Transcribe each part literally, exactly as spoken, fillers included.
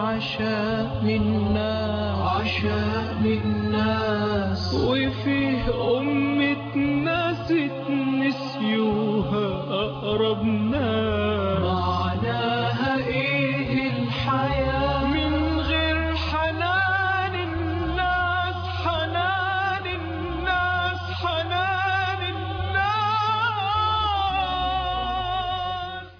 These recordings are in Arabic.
عشان الناس عشان الناس وفيه أمة ناس نسيوها أقرب ناس معناها إيه الحياة من غير حنان الناس حنان الناس حنان الناس.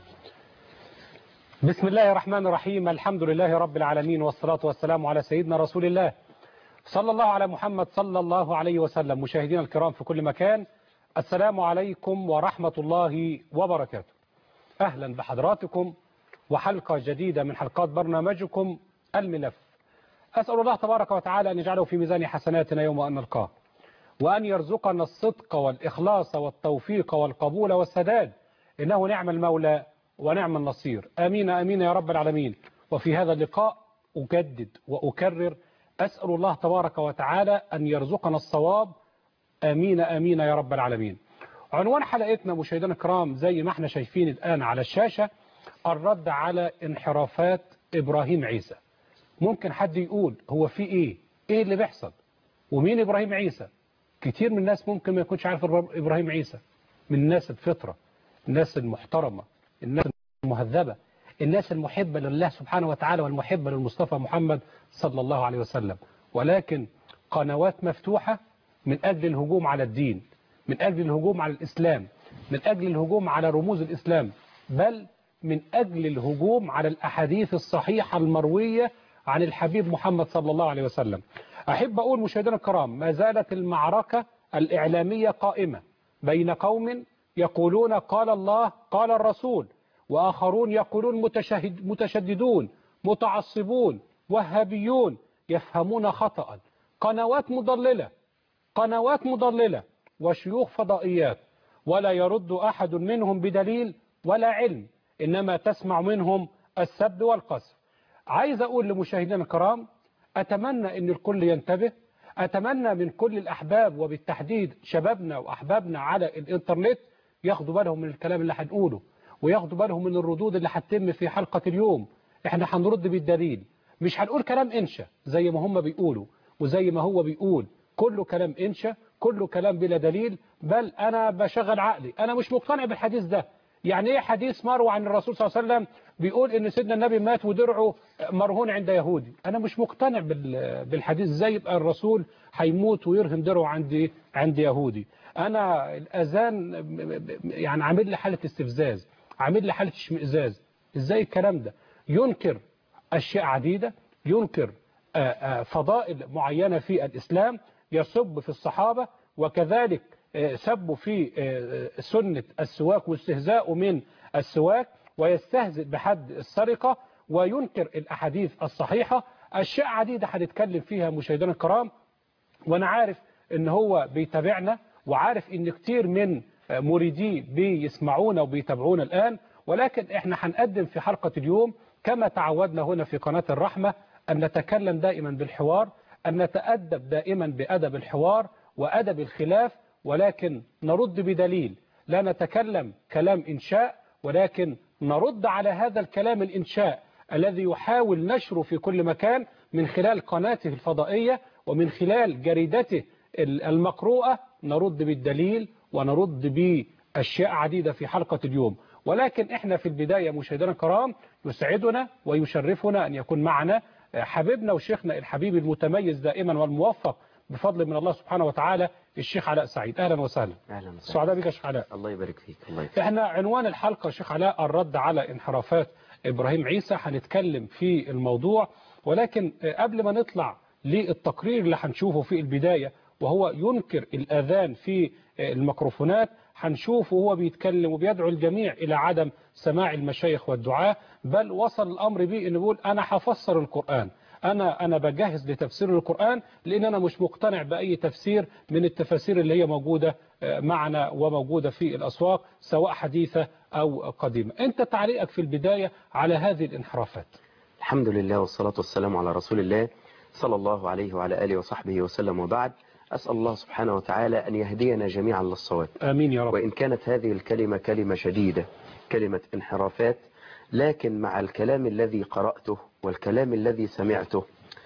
بسم الله الرحمن الرحيم. الحمد لله رب العالمين، والصلاة والسلام على سيدنا رسول الله صلى الله على محمد صلى الله عليه وسلم. مشاهدينا الكرام في كل مكان، السلام عليكم ورحمة الله وبركاته. أهلا بحضراتكم وحلقة جديدة من حلقات برنامجكم الملف. أسأل الله تبارك وتعالى أن يجعله في ميزان حسناتنا يوم أن نلقاه، وأن يرزقنا الصدق والإخلاص والتوفيق والقبول والسداد، إنه نعم المولى ونعم النصير. آمين آمين يا رب العالمين. وفي هذا اللقاء أجدد وأكرر، أسأل الله تبارك وتعالى أن يرزقنا الصواب. آمين آمين يا رب العالمين. عنوان حلقتنا مشاهدينا الكرام زي ما احنا شايفين الآن على الشاشة، الرد على انحرافات إبراهيم عيسى. ممكن حد يقول هو في إيه؟ إيه اللي بيحصل؟ ومين إبراهيم عيسى؟ كتير من الناس ممكن ما يكونش عارف إبراهيم عيسى. من الناس الفطرة، الناس المحترمة، الناس المهذبة، الناس المحبة لله سبحانه وتعالى والمحبة للمصطفى محمد صلى الله عليه وسلم. ولكن قنوات مفتوحة من أجل الهجوم على الدين، من أجل الهجوم على الإسلام، من أجل الهجوم على رموز الإسلام، بل من أجل الهجوم على الأحاديث الصحيحة المروية عن الحبيب محمد صلى الله عليه وسلم. أحب أقول مشاهدينا الكرام، ما زالت المعركة الإعلامية قائمة بين قوم يقولون قال الله قال الرسول، وآخرون يقولون متشهد متشددون متعصبون وهابيون يفهمون خطأ. قنوات مضللة قنوات مضللة وشيوخ فضائيات، ولا يرد أحد منهم بدليل ولا علم، إنما تسمع منهم السب والقذف. عايز أقول لمشاهدينا الكرام، أتمنى أن الكل ينتبه. أتمنى من كل الأحباب وبالتحديد شبابنا وأحبابنا على الإنترنت ياخدوا بالهم من الكلام اللي هنقوله، وياخدوا بالهم من الردود اللي هتتم في حلقة اليوم. احنا هنرد بالدليل، مش هنقول كلام انشا زي ما هم بيقولوا وزي ما هو بيقول، كله كلام انشا، كله كلام بلا دليل. بل انا بشغل عقلي، انا مش مقتنع بالحديث ده. يعني ايه حديث مروي عن الرسول صلى الله عليه وسلم بيقول ان سيدنا النبي مات ودرعه مرهون عند يهودي؟ انا مش مقتنع بالحديث. ازاي يبقى الرسول هيموت ويرهن درعه عند عند يهودي؟ انا الاذان يعني عامل لي حاله استفزاز، عامل لي حاله اشمئزاز. ازاي الكلام ده؟ ينكر اشياء عديده، ينكر فضائل معينه في الاسلام، يسب في الصحابه، وكذلك سبوا في سنه السواك واستهزاء من السواك، ويستهزئ بحد السرقه، وينكر الاحاديث الصحيحه. اشياء عديده هنتكلم فيها مشاهدينا الكرام. وانا عارف ان هو بيتابعنا، وعارف ان كتير من مريديه بيسمعونا وبيتابعونا الآن. ولكن احنا هنقدم في حلقة اليوم كما تعودنا هنا في قناة الرحمة أن نتكلم دائما بالحوار، أن نتأدب دائما بأدب الحوار وأدب الخلاف، ولكن نرد بدليل. لا نتكلم كلام إنشاء، ولكن نرد على هذا الكلام الإنشاء الذي يحاول نشره في كل مكان من خلال قناته الفضائية ومن خلال جريدته المقروءة. نرد بالدليل ونرد بأشياء عديدة في حلقة اليوم. ولكن احنا في البداية مشاهدينا الكرام، يسعدنا ويشرفنا أن يكون معنا حبيبنا وشيخنا الحبيب المتميز دائما والموفق بفضل من الله سبحانه وتعالى، الشيخ علاء سعيد. أهلا وسهلا. أهلا وسهلا. سعداء بك يا شيخ علاء. الله يبارك فيك. الله يبارك. احنا عنوان الحلقة شيخ علاء الرد على انحرافات إبراهيم عيسى. هنتكلم في الموضوع، ولكن قبل ما نطلع للتقرير اللي هنشوفه في البداية وهو ينكر الأذان في الميكروفونات، هنشوفه وهو بيتكلم وبيدعو الجميع إلى عدم سماع المشايخ والدعاة، بل وصل الأمر بيه إنه بيقول أنا هفسر القرآن، أنا أنا بجهز لتفسير القرآن، لأن أنا مش مقتنع بأي تفسير من التفاسير اللي هي موجودة معنا وموجودة في الأسواق سواء حديثة أو قديمة. أنت تعليقك في البداية على هذه الانحرافات؟ الحمد لله والصلاة والسلام على رسول الله صلى الله عليه وعلى آله وصحبه وسلم، وبعد. أسأل الله سبحانه وتعالى أن يهدينا جميعا للصواب. آمين يا رب. وإن كانت هذه الكلمة كلمة شديدة، كلمة انحرافات، لكن مع الكلام الذي قرأته والكلام الذي سمعته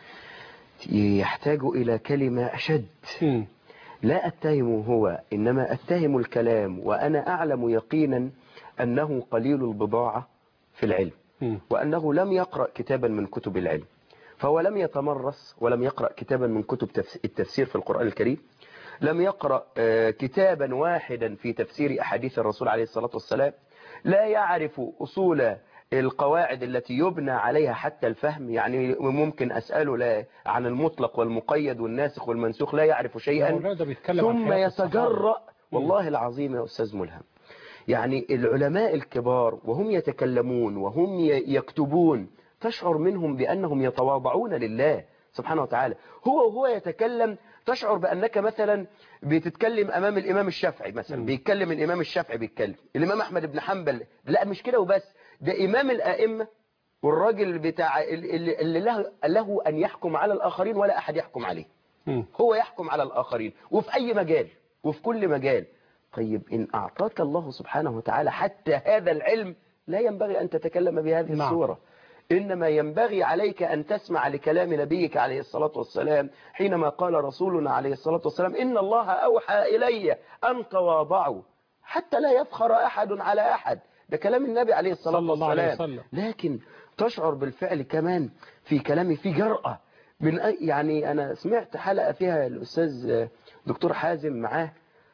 يحتاج إلى كلمة أشد. مم. لا أتهم هو، إنما أتهم الكلام، وأنا أعلم يقينا أنه قليل البضاعة في العلم، مم. وأنه لم يقرأ كتابا من كتب العلم، فهو لم يتمرس ولم يقرأ كتابا من كتب التفسير في القرآن الكريم، لم يقرأ كتابا واحدا في تفسير أحاديث الرسول عليه الصلاة والسلام، لا يعرف أصول القواعد التي يبنى عليها حتى الفهم. يعني ممكن أسأله لا عن المطلق والمقيد والناسخ والمنسوخ، لا يعرف شيئا، ثم يتجرأ. والله العظيم يا أستاذ ملهم، يعني العلماء الكبار وهم يتكلمون وهم يكتبون تشعر منهم بأنهم يتواضعون لله سبحانه وتعالى. هو وهو يتكلم تشعر بأنك مثلا بتتكلم أمام الإمام الشافعي، مثلا م. بيتكلم الإمام الشافعي، بيتكلم الإمام أحمد بن حنبل. لا مش كده وبس، ده إمام الآئمة والراجل بتاع اللي, اللي له, له أن يحكم على الآخرين ولا أحد يحكم عليه. م. هو يحكم على الآخرين وفي أي مجال وفي كل مجال. طيب إن أعطاك الله سبحانه وتعالى حتى هذا العلم، لا ينبغي أن تتكلم بهذه نعم. الصورة. إنما ينبغي عليك أن تسمع لكلام نبيك عليه الصلاة والسلام حينما قال رسولنا عليه الصلاة والسلام: إن الله أوحى إلي أن تواضعوا حتى لا يفخر أحد على أحد. ده كلام النبي عليه الصلاة والسلام. لكن تشعر بالفعل كمان في كلامي في جرأة من أي يعني أنا سمعت حلقة فيها الأستاذ دكتور حازم معاه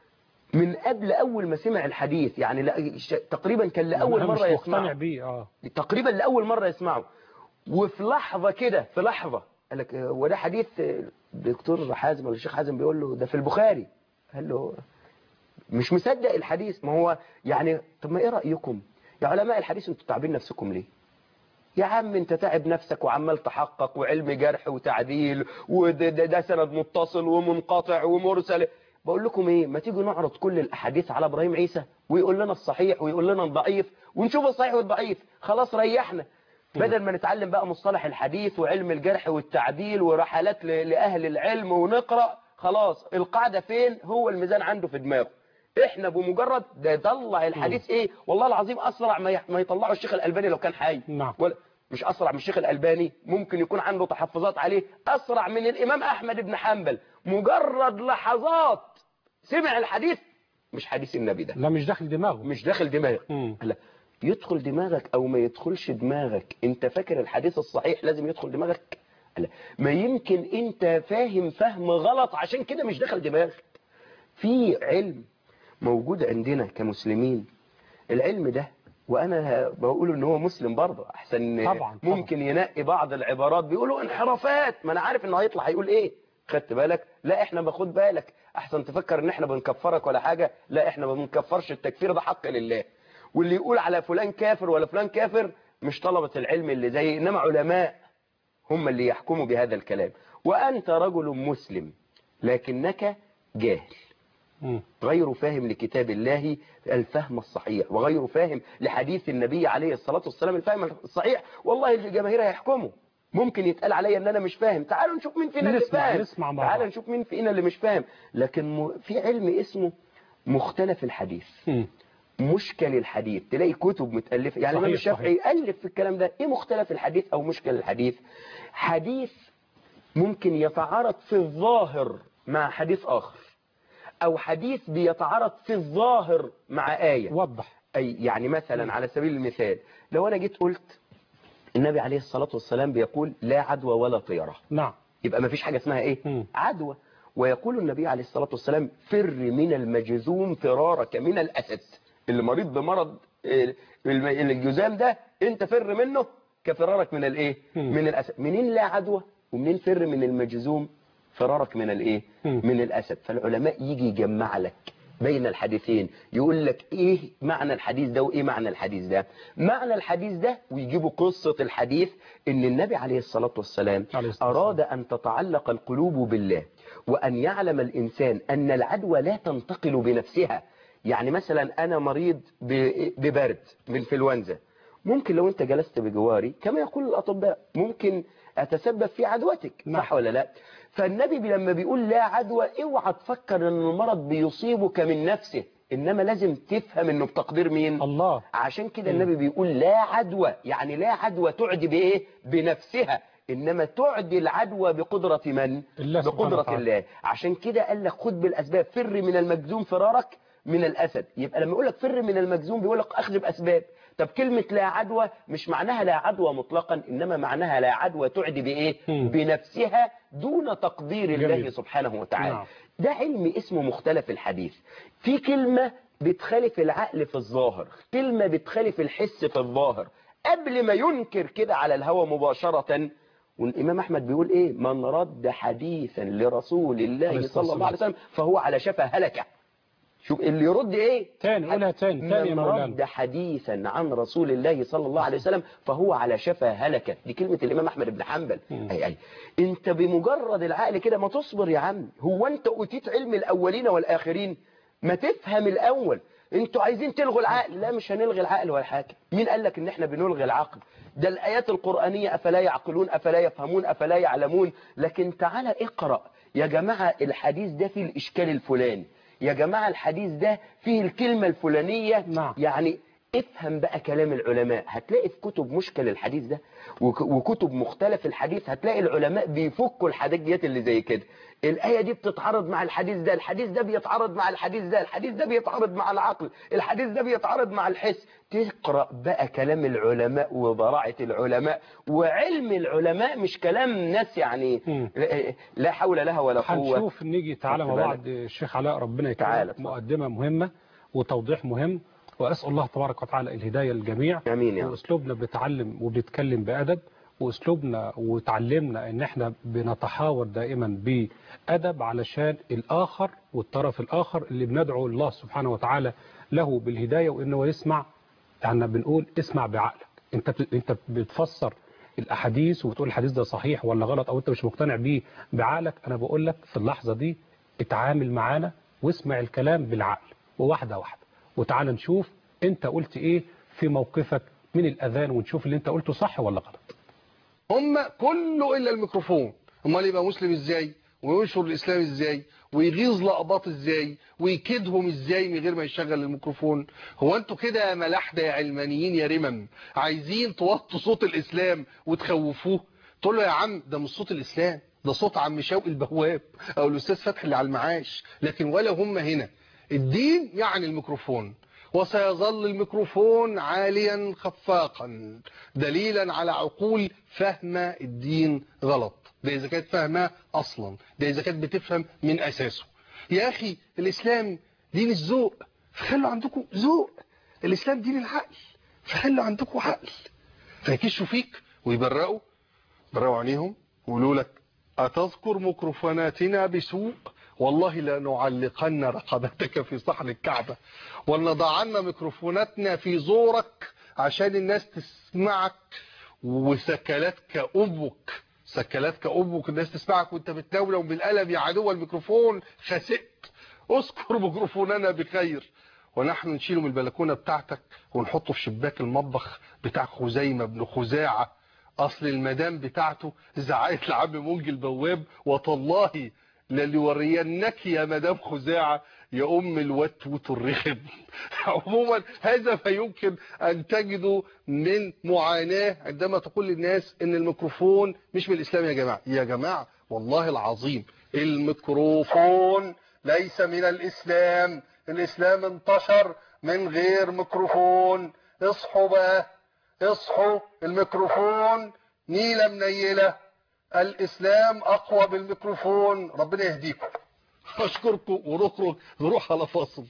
من قبل أول ما سمع الحديث، يعني لا تقريبا كان لأول مرة يسمعه بيه. آه. تقريبا لأول مرة يسمعه، وفي لحظة كده في لحظة قال لك وده حديث دكتور حازم ولا الشيخ حازم بيقول له ده في البخاري. قال له مش مصدق الحديث. ما هو يعني طب ما ايه رأيكم يا علماء الحديث، انتوا تعبين نفسكم ليه؟ يا عم انت تعب نفسك وعمال تحقق وعلم جرح وتعديل وده ده سند متصل ومنقطع ومرسل. بقول لكم ايه، ما تيجوا نعرض كل الاحاديث على ابراهيم عيسى ويقول لنا الصحيح ويقول لنا الضعيف ونشوف الصحيح والضعيف، خلاص ريحنا، بدل ما نتعلم بقى مصطلح الحديث وعلم الجرح والتعديل ورحلات لاهل العلم ونقرأ. خلاص القاعدة فين؟ هو الميزان عنده في دماغه. احنا بمجرد ده يطلع الحديث ايه، والله العظيم اسرع ما يطلعوا الشيخ الالباني لو كان حي. نعم. ولا مش اسرع من الشيخ الالباني، ممكن يكون عنده تحفظات عليه، اسرع من الامام احمد بن حنبل. مجرد لحظات سمع الحديث، مش حديث النبي ده، لا مش داخل دماغه، مش داخل دماغك. لا يدخل دماغك او ما يدخلش دماغك، انت فاكر الحديث الصحيح لازم يدخل دماغك؟ لا، ما يمكن انت فاهم فهم غلط عشان كده مش داخل دماغك. في علم موجود عندنا كمسلمين، العلم ده وانا بقول ان هو مسلم برضه احسن. طبعا ممكن طبعا. ينقي بعض العبارات بيقولوا انحرافات، ما انا عارف انه هيطلع هيقول ايه، خدت بالك؟ لا احنا باخد بالك احسن تفكر ان احنا بنكفرك ولا حاجة. لا احنا ما بنكفرش، التكفير ده حق لله، واللي يقول على فلان كافر ولا فلان كافر مش طلبة العلم اللي زي، انما علماء هم اللي يحكموا بهذا الكلام. وانت رجل مسلم لكنك جاهل، غير فاهم لكتاب الله الفهم الصحيح، وغير فاهم لحديث النبي عليه الصلاة والسلام الفهم الصحيح. والله الجماهير هيحكموا، ممكن يتقال علي ان انا مش فاهم، تعالوا نشوف مين فينا اللي فاهم، تعالوا نشوف مين فينا اللي مش فاهم. لكن في علم اسمه مختلف الحديث، م. مشكل الحديث، تلاقي كتب متألفة، يعني الإمام الشافعي ألف في الكلام ده. ايه مختلف الحديث او مشكل الحديث؟ حديث ممكن يتعارض في الظاهر مع حديث آخر، او حديث بيتعارض في الظاهر مع آية. وضح. اي يعني مثلا م. على سبيل المثال لو انا جيت قلت النبي عليه الصلاة والسلام بيقول لا عدوى ولا طيرة، نعم، يبقى ما فيش حاجة اسمها ايه؟ م. عدوى. ويقول النبي عليه الصلاة والسلام فر من المجذوم فرارك من الأسد. اللي مريض بمرض الجذام ده انت فر منه كفرارك من الايه؟ من الأسد. منين لا عدوى ومنين فر من المجذوم فرارك من الايه؟ من الأسد. فالعلماء يجي يجمع لك بين الحديثين، يقول لك ايه معنى الحديث ده وايه معنى الحديث ده. معنى الحديث ده ويجيبوا قصة الحديث ان النبي عليه الصلاة والسلام اراد ان تتعلق القلوب بالله، وان يعلم الانسان ان العدوى لا تنتقل بنفسها. يعني مثلا انا مريض ببرد بانفلونزا، ممكن لو انت جلست بجواري كما يقول الاطباء ممكن اتسبب في عدوتك، صح ولا لا؟ فالنبي لما بيقول لا عدوى اوعى تفكر ان المرض بيصيبك من نفسه، إنما لازم تفهم إنه بتقدير مين؟ الله. عشان كده النبي بيقول لا عدوى، يعني لا عدوى تعدي بإيه؟ بنفسها، إنما تعدي العدوى بقدرة من؟ الله بقدرة الله. عشان كده قال لك خد بالأسباب، فر من المجذوم فرارك من الأسد. يبقى لما يقول لك فر من المجذوم بيقول لك أخذ بأسباب. طب كلمة لا عدوى مش معناها لا عدوى مطلقا، إنما معناها لا عدوى تعدي بإيه؟ مم. بنفسها دون تقدير جميل. الله سبحانه وتعالى. نعم. ده علم اسمه مختلف الحديث. في كلمة بتخالف العقل في الظاهر، كلمة بتخالف الحس في الظاهر، قبل ما ينكر كده على الهوى مباشرة. والإمام أحمد بيقول إيه؟ من رد حديثا لرسول الله صلى الله عليه وسلم فهو على شفا هلكة. شوف اللي يرد إيه؟ تاني قولها تاني تاني يا من مولانا. رد حديثا عن رسول الله صلى الله عليه وسلم فهو على شفا هلكة. دي كلمة الإمام أحمد بن حنبل. أي أي أنت بمجرد العقل كده ما تصبر يا عم، هو أنت أوتيت علم الأولين والآخرين؟ ما تفهم الأول. انتوا عايزين تلغوا العقل؟ لا، مش هنلغي العقل ولا حاجة. مين قال لك ان احنا بنلغي العقل؟ ده الآيات القرآنية أفلا يعقلون أفلا يفهمون أفلا يعلمون. لكن تعالى اقرأ يا جماعة الحديث ده فيه الإشكال الفلاني، يا جماعة الحديث ده فيه الكلمة الفلانية. نعم. يعني افهم بقى كلام العلماء. هتلاقي في كتب مشكل الحديث ده وك- وكتب مختلف الحديث هتلاقي العلماء بيفكوا الحاجات اللي زي كده. الآية دي بتتعارض مع الحديث ده، الحديث ده بيتعارض مع الحديث ده، الحديث ده بيتعارض مع العقل، الحديث ده بيتعارض مع الحس. تقرأ بقى كلام العلماء وبراعة العلماء وعلم العلماء، مش كلام ناس يعني مم. لا- لا حول لها ولا قوة. هنشوف نيجي تعالى مع خدت بعض الشيخ علاء، ربنا تعالى يكرمك. اتفضل. مقدمة مهمة وتوضيح مهم، وأسأل الله تبارك وتعالى الهداية للجميع. آمين يا رب. وأسلوبنا بنتعلم وبنتكلم بأدب، وأسلوبنا وتعلمنا إن إحنا بنتحاور دائما بأدب علشان الآخر والطرف الآخر اللي بندعو الله سبحانه وتعالى له بالهداية وإنه يسمع. يعني بنقول اسمع بعقلك. أنت بت- أنت بتفسر الأحاديث وبتقول الحديث ده صحيح ولا غلط، أو أنت مش مقتنع بيه بعقلك. أنا بقول لك في اللحظة دي اتعامل معانا واسمع الكلام بالعقل وواحدة واحدة، وتعال نشوف أنت قلت إيه في موقفك من الأذان، ونشوف اللي أنت قلته صح ولا غلط. هم كله إلا الميكروفون. امال يبقى مسلم إزاي وينشر الإسلام إزاي ويغيظ لقباط إزاي ويكيدهم إزاي من غير ما يشغل الميكروفون؟ هو أنتوا كده يا ملاحدة يا علمانيين يا رمم عايزين توطوا صوت الإسلام وتخوفوه؟ تقول له يا عم ده مش صوت الإسلام، ده صوت عم شوقي البواب أو الأستاذ فتحي اللي على المعاش. لكن ولا هم هنا. الدين يعني الميكروفون، وسيظل الميكروفون عاليا خفاقا دليلا على عقول فاهمة الدين غلط. ده إذا كانت فاهمة أصلا، ده إذا كانت بتفهم من أساسه. يا أخي الإسلام دين الذوق، فخلوا عندكم ذوق. الإسلام دين العقل، فخلوا عندكم عقل. فيكشوا فيك ويبرقوا برقوا عينيهم ويقولوا لك أتذكر ميكروفوناتنا بسوء؟ والله لنعلقن رقبتك في صحن الكعبة ولنضعن ميكروفوناتنا في زورك عشان الناس تسمعك، وسكلاتك أمك سكلاتك أمك الناس تسمعك وانت بتناولهم بالقلم يا عدو الميكروفون. خسئت. اذكر ميكروفوننا بخير. ونحن نشيله من البلكونة بتاعتك ونحطه في شباك المطبخ بتاع خزيمة بن خزاعة، أصل المدام بتاعته زعقت لعم منج البواب وطالله للورينك يا مدام خزاعة يا أم الوتوت الرخم. عموما هذا ما يمكن أن تجده من معاناة عندما تقول للناس إن الميكروفون مش من الإسلام. يا جماعة يا جماعة والله العظيم الميكروفون ليس من الإسلام. الإسلام انتشر من غير ميكروفون. اصحوا بقى اصحوا. الميكروفون نيلة منيلة، الإسلام أقوى بالميكروفون. ربنا يهديكم. أشكركم ونخرج نروح على فاصل.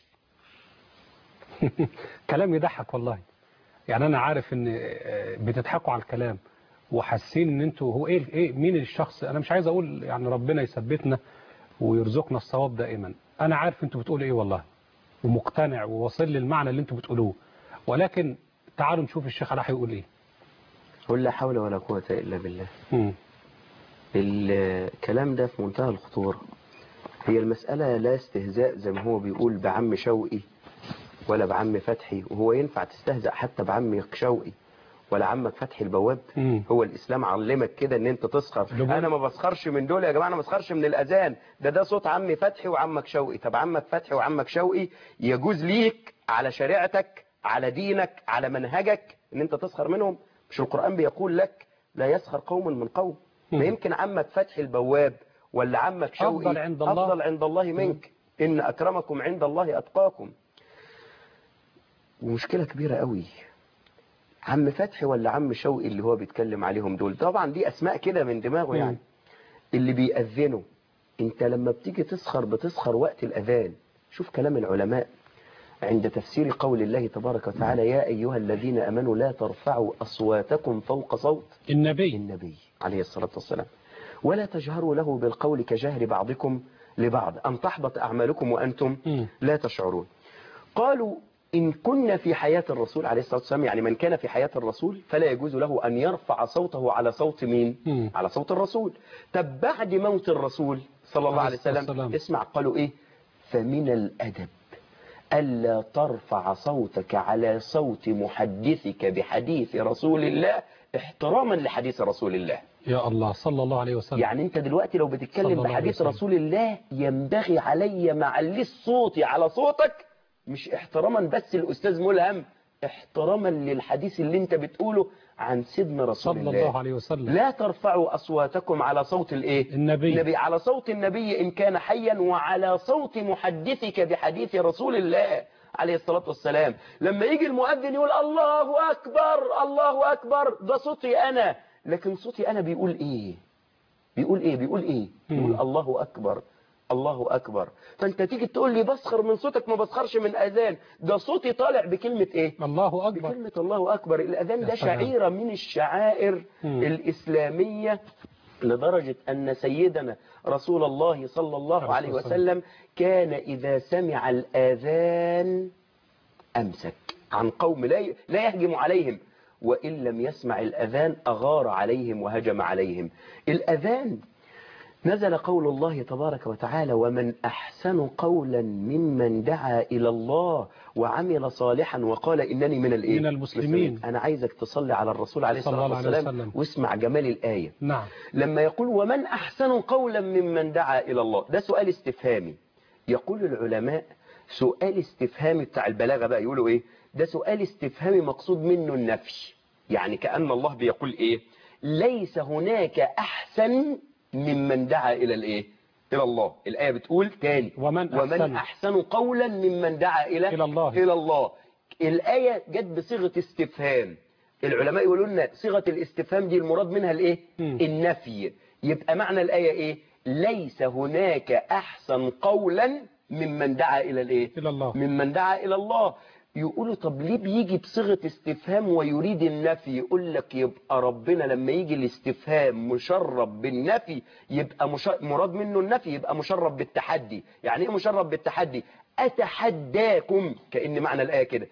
كلام يضحك والله. يعني أنا عارف إن بتضحكوا على الكلام وحاسين إن أنتوا هو إيه إيه مين الشخص. أنا مش عايز أقول يعني ربنا يثبتنا ويرزقنا الصواب دائما. أنا عارف أنتوا بتقولوا إيه والله، ومقتنع وواصل للمعنى اللي أنتوا بتقولوه، ولكن تعالوا نشوف الشيخ علاء هيقول إيه. قل لا حول ولا قوة إلا بالله. مم. الكلام ده في منتهى الخطورة. هي المسألة لا استهزاء زي ما هو بيقول بعم شوقي ولا بعم فتحي، وهو ينفع تستهزأ حتى بعم شوقي ولا عمك فتحي البواب. مم. هو الإسلام علمك كده ان انت تسخر. لبن. انا ما بسخرش من دول يا جماعة، انا ما بسخرش من الأذان، ده ده صوت عمي فتحي وعمك شوقي. طب عمك فتحي وعمك شوقي يجوز ليك على شريعتك، على دينك، على منهجك ان انت تسخر منهم؟ مش القرآن بيقول لك لا يسخر قوم من قوم؟ ما يمكن عمك فتحي البواب ولا عمك شوقي أفضل عند الله أفضل عند الله منك. إن أكرمكم عند الله أتقاكم. ومشكلة كبيرة قوي، عم فتحي ولا عم شوقي اللي هو بيتكلم عليهم دول، طبعا دي أسماء كده من دماغه يعني، اللي بيأذنوا. انت لما بتيجي تسخر بتسخر وقت الأذان. شوف كلام العلماء عند تفسير قول الله تبارك وتعالى يا أيها الذين أمنوا لا ترفعوا أصواتكم فوق صوت النبي النبي عليه الصلاة والسلام ولا تجهروا له بالقول كجهر بعضكم لبعض أن تحبط أعمالكم وأنتم لا تشعرون. قالوا إن كنا في حياة الرسول عليه الصلاة والسلام، يعني من كان في حياة الرسول فلا يجوز له أن يرفع صوته على صوت مين؟ مم. على صوت الرسول. طب بعد موت الرسول صلى الله عليه وسلم السلام. اسمع قالوا إيه؟ فمن الأدب ألا ترفع صوتك على صوت محدثك بحديث رسول الله احتراما لحديث رسول الله. يا الله صلى الله عليه وسلم. يعني انت دلوقتي لو صلى بتتكلم الله عليه بحديث وسلم. رسول الله ينبغي علي معلي صوتي على صوتك، مش احتراما بس الأستاذ ملهم، احتراما للحديث اللي انت بتقوله عن سيدنا رسول صلى الله. الله عليه وسلم. لا ترفعوا أصواتكم على صوت الايه؟ النبي. النبي، على صوت النبي إن كان حيا، وعلى صوت محدثك بحديث رسول الله عليه الصلاة والسلام. لما يجي المؤذن يقول الله أكبر الله أكبر، ده صوتي أنا، لكن صوتي أنا بيقول إيه؟ بيقول إيه؟ بيقول إيه؟ بيقول الله أكبر الله أكبر. فأنت تيجي تقول لي بسخر من صوتك، ما بسخرش من أذان، ده صوتي طالع بكلمة إيه؟ الله أكبر. بكلمة الله أكبر. الأذان ده سلام. شعيرة من الشعائر مم. الإسلامية، لدرجة أن سيدنا رسول الله صلى الله عليه وسلم كان إذا سمع الآذان أمسك عن قوم لا ي- لا يهجم عليهم، وإن لم يسمع الأذان أغار عليهم وهجم عليهم. الأذان نزل قول الله تبارك وتعالى ومن أحسن قولا ممن دعا إلى الله وعمل صالحا وقال إنني من الإيه؟ من المسلمين. أنا عايزك تصلي على الرسول عليه صلى الصلاة الله عليه والسلام وسلم. واسمع جمال الآية. نعم. لما يقول ومن أحسن قولا ممن دعا إلى الله، ده سؤال استفهامي. يقول العلماء سؤال استفهامي بتاع البلاغة بقى يقولوا إيه؟ ده سؤال استفهامي مقصود منه النفي، يعني كأن الله بيقول إيه؟ ليس هناك أحسن ممن دعا إلى الإيه؟ إلى الله. الآية بتقول تاني ومن ومن أحسن, أحسن قولا ممن دعا إلى إلى الله. إلى الله. الآية جت بصيغة استفهام. العلماء يقولوا لنا صيغة الاستفهام دي المراد منها الإيه؟ مم. النفي. يبقى معنى الآية إيه؟ ليس هناك أحسن قولا ممن دعا إلى الإيه؟ إلى الله. ممن دعا إلى الله. يقولوا طب ليه بيجي بصيغة استفهام ويريد النفي؟ يقول لك يبقى ربنا لما يجي الاستفهام مشرب بالنفي يبقى مش... مراد منه النفي، يبقى مشرب بالتحدي. يعني ايه مشرب بالتحدي؟ أتحداكم، كأن معنى الآية كده،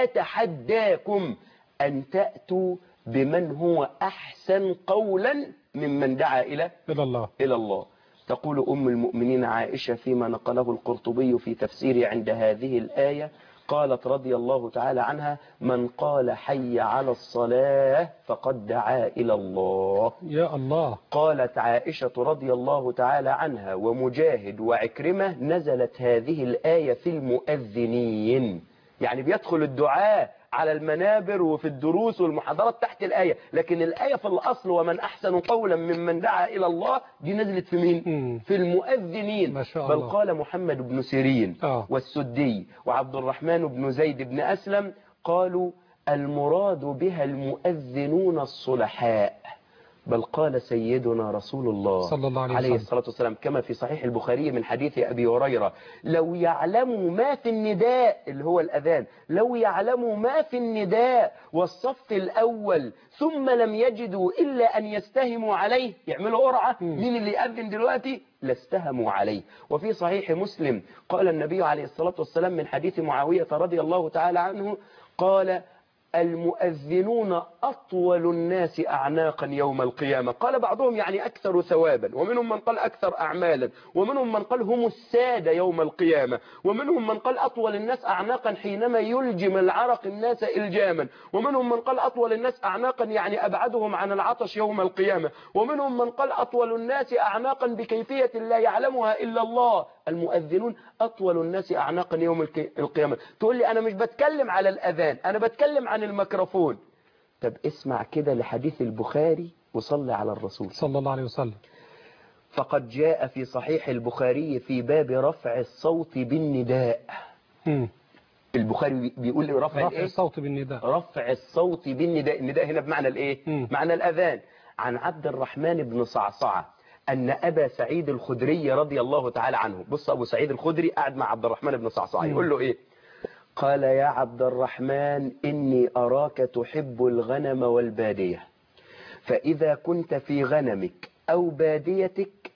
أتحداكم أن تأتوا بمن هو أحسن قولا ممن دعا إلى إلى الله. إلى الله. تقول أم المؤمنين عائشة فيما نقله القرطبي في تفسيره عند هذه الآية، قالت رضي الله تعالى عنها من قال حي على الصلاة فقد دعا إلى الله. يا الله. قالت عائشة رضي الله تعالى عنها ومجاهد وعكرمة نزلت هذه الآية في المؤذنين، يعني بيدخل الدعاء على المنابر وفي الدروس والمحاضرات تحت الآية، لكن الآية في الأصل ومن أحسن قولا ممن دعا إلى الله دي نزلت في مين؟ مم. في المؤذنين. ما شاء بل الله. قال محمد بن سيرين آه. والسدي وعبد الرحمن بن زيد بن أسلم قالوا المراد بها المؤذنون الصلحاء. بل قال سيدنا رسول الله صلى الله عليه عليه وسلم. الصلاة والسلام كما في صحيح البخاري من حديث أبي هريرة لو يعلموا ما في النداء اللي هو الأذان، لو يعلموا ما في النداء والصف الأول ثم لم يجدوا إلا أن يستهموا عليه، يعملوا قرعة مين اللي يأذن دلوقتي، لاستهموا عليه. وفي صحيح مسلم قال النبي عليه الصلاة والسلام من حديث معاوية رضي الله تعالى عنه قال المؤذنون أطول الناس أعناقا يوم القيامة. قال بعضهم يعني أكثر ثوابا، ومنهم من قال أكثر أعمالا، ومنهم من قال هم السادة يوم القيامة، ومنهم من قال أطول الناس أعناقا حينما يلجم العرق الناس إلجاما، ومنهم من قال أطول الناس أعناقا يعني أبعدهم عن العطش يوم القيامة، ومنهم من قال أطول الناس أعناقا بكيفية لا يعلمها إلا الله. المؤذنون أطول الناس أعناقا يوم القيامة. تقول لي أنا مش بتكلم على الأذان، أنا بتكلم عن الميكروفون. طب اسمع كده لحديث البخاري وصلي على الرسول صلى الله عليه وسلم. فقد جاء في صحيح البخاري في باب رفع الصوت بالنداء. مم. البخاري بيقول لي رفع, رفع الإيه؟ الصوت بالنداء. رفع الصوت بالنداء. النداء هنا بمعنى الإيه؟ مم. معنى الأذان. عن عبد الرحمن بن صعصعة أن أبا سعيد الخدري رضي الله تعالى عنه. بص أبو سعيد الخدري قاعد مع عبد الرحمن بن صعصعة يقول له إيه؟ قال يا عبد الرحمن إني أراك تحب الغنم والبادية، فإذا كنت في غنمك أو باديتك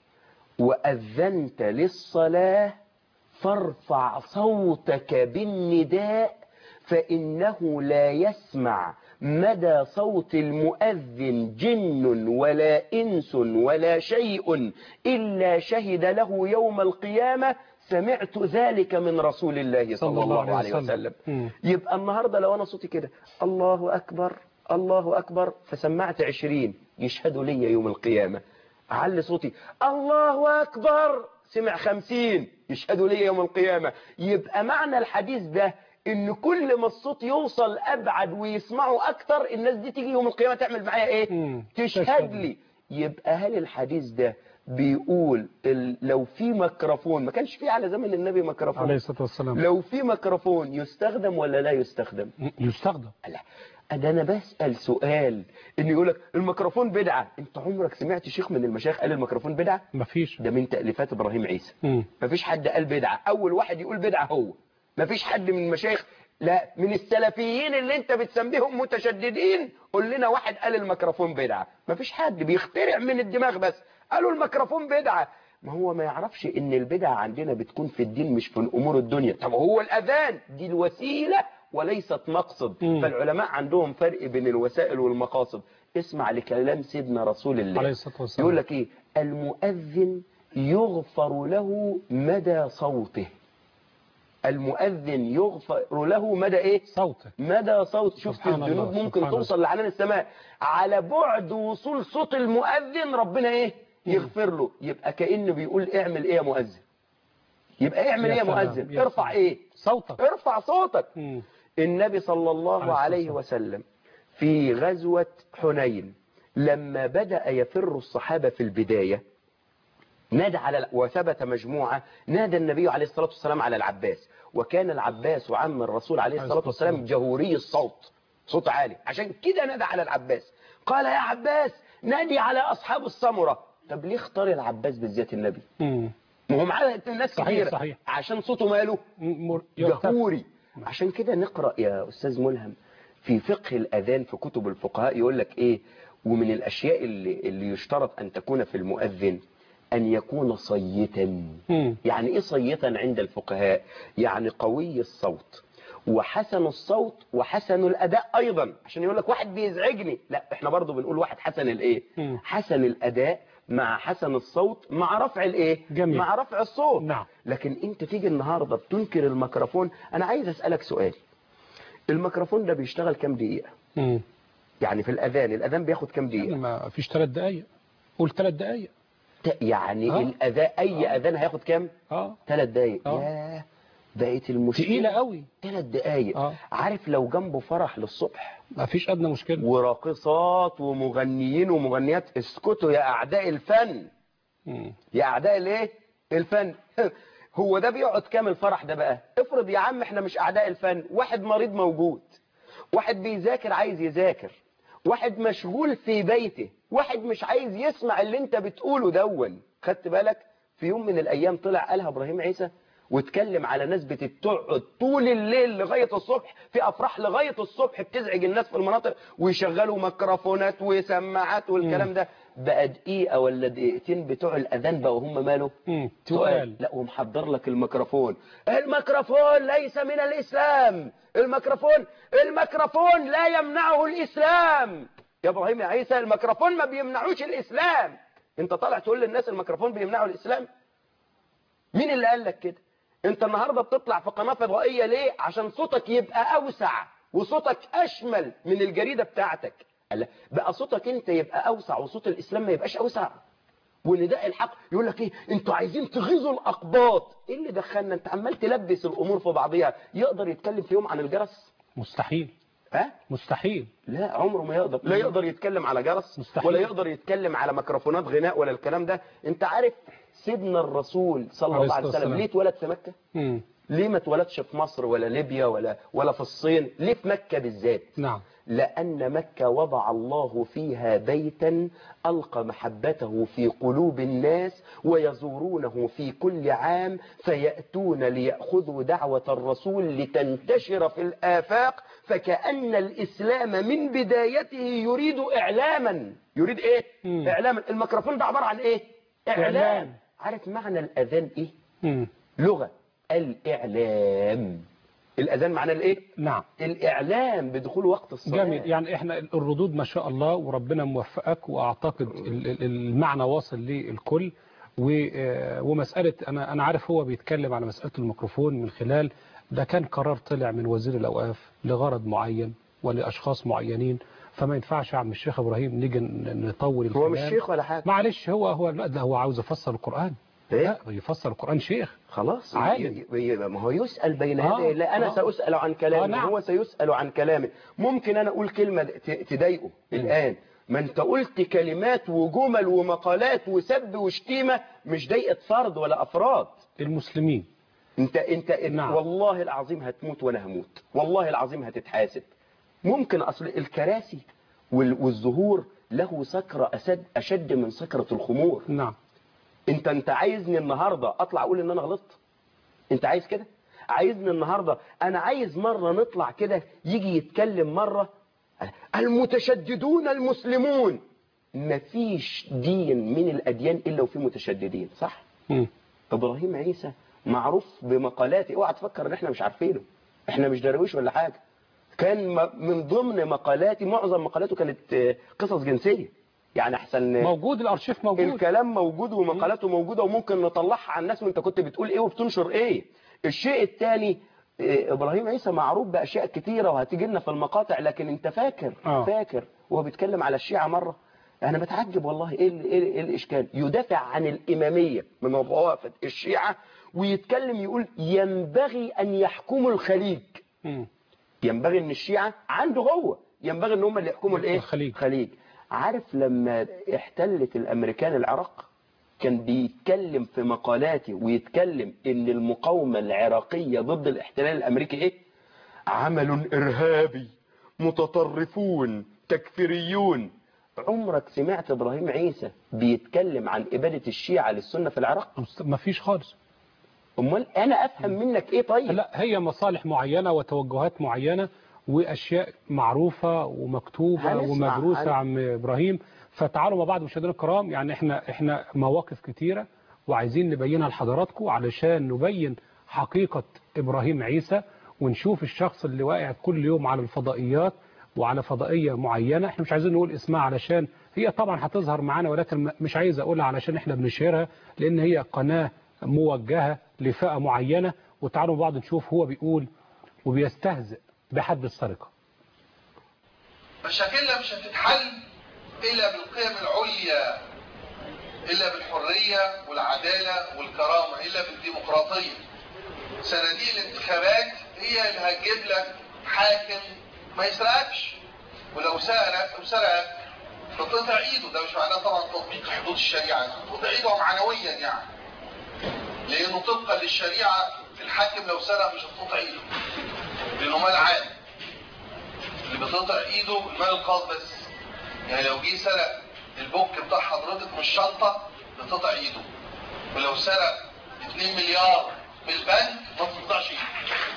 وأذنت للصلاة فارفع صوتك بالنداء، فإنه لا يسمع مدى صوت المؤذن جن ولا إنس ولا شيء إلا شهد له يوم القيامة سمعت ذلك من رسول الله صلى الله عليه وسلم. يبقى النهاردة لو أنا صوتي كده الله أكبر الله أكبر فسمعت عشرين يشهدوا لي يوم القيامة، أعلي صوتي الله أكبر سمع خمسين يشهدوا لي يوم القيامة. يبقى معنى الحديث ده إن كل ما الصوت يوصل أبعد ويسمعوا أكتر الناس دي تيجي يوم القيامة تعمل معايا إيه؟ تشهد لي. يبقى هل الحديث ده بيقول لو في ميكروفون، ما كانش فيه على زمن النبي ميكروفون عليه الصلاة والسلام، لو في ميكروفون يستخدم ولا لا يستخدم؟ يستخدم. لا ده انا بسأل سؤال ان يقول لك الميكروفون بدعة. انت عمرك سمعت شيخ من المشايخ قال الميكروفون بدعة؟ مفيش. ده من تأليفات ابراهيم عيسى. مم. مفيش حد قال بدعة. اول واحد يقول بدعة هو. مفيش حد من المشايخ، لا من السلفيين اللي انت بتسميهم متشددين قول لنا واحد قال الميكروفون بدعة. مفيش حد بيخترع من الدماغ بس قالوا الميكروفون بدعة. ما هو ما يعرفش ان البدعة عندنا بتكون في الدين مش في امور الدنيا. طب هو الاذان دي الوسيلة وليست مقصد. مم. فالعلماء عندهم فرق بين الوسائل والمقاصد. اسمع لكلام سيدنا رسول الله عليه الصلاة والسلام. يقول لك ايه؟ المؤذن يغفر له مدى صوته. المؤذن يغفر له مدى ايه؟ صوته. مدى صوت. شفت الذنوب ممكن توصل لعنان السماء على بعد وصول صوت المؤذن ربنا ايه؟ يغفر له. يبقى كأنه بيقول اعمل ايه يا مؤذن؟ يبقى اعمل ايه يا مؤذن؟ ارفع ايه؟ صوتك. ارفع صوتك. مم. النبي صلى الله عليه وسلم في غزوة حنين لما بدأ يفر الصحابة في البداية نادى على وثبت مجموعة، نادى النبي عليه الصلاة والسلام على العباس، وكان العباس وعم الرسول عليه الصلاة والسلام جهوري الصوت، صوت عالي، عشان كده نادى على العباس. قال يا عباس نادي على أصحاب السمرة. طب ليه اختار العباس بالذات النبي؟ مم. ما هو معاه الناس كتير صحيح. عشان صوته ماله جهوري. عشان كده نقرأ يا أستاذ ملهم في فقه الأذان في كتب الفقهاء يقول لك إيه؟ ومن الأشياء اللي, اللي يشترط أن تكون في المؤذن أن يكون صيتا. مم. يعني إيه صيتا عند الفقهاء؟ يعني قوي الصوت وحسن الصوت وحسن الأداء أيضا. عشان يقول لك واحد بيزعجني، لا احنا برضو بنقول واحد حسن الإيه؟ مم. حسن الأداء مع حسن الصوت مع رفع الإيه؟ جميل. مع رفع الصوت. نعم. لكن انت تيجي النهاردة بتنكر الميكروفون. أنا عايز أسألك سؤال، الميكروفون ده بيشتغل كام دقيقة؟ مم. يعني في الأذان الأذان بياخد كام دقيقة؟ يعني ما فيش ثلاث دقايق، قول ثلاث دقايق. يعني آه. الأذان أي آه. أذان هياخد كام؟ اه ثلاث دقايق. آه. ياه بقت المشكلة تقيلة قوي. ثلاث دقايق. آه. عارف لو جنبه فرح للصبح ما فيش أدنى مشكلة، وراقصات ومغنيين ومغنيات، اسكتوا يا أعداء الفن. مم. يا أعداء الايه؟ الفن. هو ده بيقعد كام الفرح ده بقى؟ افرض يا عم احنا مش أعداء الفن، واحد مريض موجود، واحد بيذاكر عايز يذاكر، واحد مشغول في بيته، واحد مش عايز يسمع اللي انت بتقوله دون. خدت بالك؟ في يوم من الأيام طلع قالها إبراهيم عيسى واتكلم على ناس بتقعد طول الليل لغاية الصبح في أفراح لغاية الصبح بتزعج الناس في المناطق ويشغلوا ميكروفونات وسماعات والكلام ده. بقى دقيقة ولا دقيقتين بتوع الأذان بقى وهم ماله سؤال. لا ومحضر لك الميكروفون. الميكروفون ليس من الإسلام. الميكروفون الميكروفون لا يمنعه الإسلام. يا إبراهيم يا عيسى الميكروفون ما بيمنعوش الإسلام. انت طالع تقول للناس الميكروفون بيمنعوا الإسلام؟ مين اللي قال لك كده؟ انت النهاردة بتطلع في قناة فضائية ليه؟ عشان صوتك يبقى أوسع وصوتك أشمل من الجريدة بتاعتك. قال بقى صوتك انت يبقى أوسع وصوت الإسلام ما يبقاش أوسع. ونداء الحق يقول لك ايه؟ انتوا عايزين تغيظوا الأقباط. ايه اللي دخلنا؟ انت عمال تلبس الأمور في بعضها. يقدر يتكلم في يوم عن الجرس؟ مستحيل. ها؟ مستحيل. لا عمره ما يقدر. لا يقدر يتكلم على جرس مستحيل. ولا يقدر يتكلم على ميكروفونات غناء ولا الكلام ده. انت عارف سيدنا الرسول صلى الله عليه وسلم ليه اتولد في مكة؟ مم. ليه ما اتولدش في مصر ولا ليبيا ولا ولا في الصين؟ ليه في مكة بالذات؟ نعم. لأن مكة وضع الله فيها بيتا ألقى محبته في قلوب الناس ويزورونه في كل عام فيأتون ليأخذوا دعوة الرسول لتنتشر في الآفاق. فكأن الإسلام من بدايته يريد إعلاما. يريد إيه؟ مم. إعلاما. الميكروفون ده عبارة عن إيه؟ إعلام. إعلام. عارف معنى الأذان إيه؟ مم. لغة الإعلام. الأذان معناه الإيه؟ نعم. الإعلام بدخول وقت الصلاة. جميل. يعني إحنا الردود ما شاء الله وربنا موفقك، وأعتقد المعنى واصل للكل. ومسألة أنا أنا عارف هو بيتكلم على مسألة الميكروفون من خلال ده كان قرار طلع من وزير الأوقاف لغرض معين ولأشخاص معينين، فما ينفعش يا عم الشيخ إبراهيم نيجي نطول الكلام. هو مش شيخ ولا حاجة. معلش هو هو لا هو عاوز يفسر القرآن. إيه؟ لا يفسر القرآن شيخ خلاص عالم. ما هو يسأل بين آه يديه. لا أنا آه سأسأل عن كلامه. آه نعم. هو سيسأل عن كلامه. ممكن أنا أقول كلمة تضايقه م. الآن ما أنت قلت كلمات وجمل ومقالات وسب وشتيمة مش ضايقة فرد ولا أفراد المسلمين. انت انت نعم. والله العظيم هتموت وانا هموت. والله العظيم هتتحاسب. ممكن اصل الكراسي والظهور له سكرة أسد اشد من سكرة الخمور. نعم. انت انت عايزني النهاردة اطلع اقول ان انا غلطت؟ انت عايز كده؟ عايزني النهاردة انا عايز مرة نطلع كده يجي يتكلم مرة المتشددون المسلمون. مفيش دين من الاديان الا وفيه متشددين. صح؟ م. ابراهيم عيسى معروف بمقالاتي. اوعى تفكر ان احنا مش عارفينه. احنا مش درويش ولا حاجة. كان من ضمن مقالاتي معظم مقالاته كانت قصص جنسية. يعني احسن موجود الارشيف موجود. الكلام موجود ومقالاته موجودة وممكن نطلعها على الناس وانت كنت بتقول ايه وبتنشر ايه. الشيء الثاني ابراهيم عيسى معروف باشياء كتيرة وهتيجي لنا في المقاطع. لكن انت فاكر آه. فاكر وهو بيتكلم على الشيعة مرة انا بتعجب والله ايه ال ايه, ال إيه الاشكال. يدافع عن الامامية من موافقة الشيعة ويتكلم يقول ينبغي ان يحكموا الخليج. م. ينبغي ان الشيعة عنده هو ينبغي ان هم اللي يحكموا الايه الخليج. خليج. عارف لما احتلت الامريكان العراق كان بيتكلم في مقالاته ويتكلم ان المقاومة العراقية ضد الاحتلال الامريكي ايه؟ عمل ارهابي متطرفون تكفيريون. عمرك سمعت ابراهيم عيسى بيتكلم عن ابادة الشيعة للسنة في العراق؟ ما فيش خالص. امال انا افهم منك ايه طيب؟ لا هي مصالح معينة وتوجهات معينة واشياء معروفة ومكتوبة ومدروسة عم ابراهيم. فتعالوا مع بعض مشاهدينا الكرام. يعني احنا احنا مواقف كتيرة وعايزين نبينها لحضراتكم علشان نبين حقيقة ابراهيم عيسى ونشوف الشخص اللي واقع كل يوم على الفضائيات وعلى فضائية معينة. احنا مش عايزين نقول اسمها علشان هي طبعا هتظهر معانا، ولكن مش عايز اقولها علشان احنا بنشيرها لان هي قناة موجهة لفئة معينة. وتعالوا بعض نشوف هو بيقول وبيستهزئ بحد السرقة. مشاكلنا مش هتتحل إلا بالقيم العليا، إلا بالحرية والعدالة والكرامة، إلا بالديمقراطية. صناديق الانتخابات هي اللي هتجيب لك حاكم ما يسرقكش، ولو سرق وسرق تقطع ايده. ده مش معناه طبعا تطبيق حدود الشريعة، تقطع ايده معنويا يعني، لأنه طبقا للشريعة الحاكم لو سرق مش هتقطع ايده لأنه مال عام. اللي بتقطع ايده المال الخاص بس. يعني لو جه سرق البوك بتاع حضرتك من الشنطة بتقطع ايده، ولو سرق اتنين مليار بالبنك ما تقطعش ايده.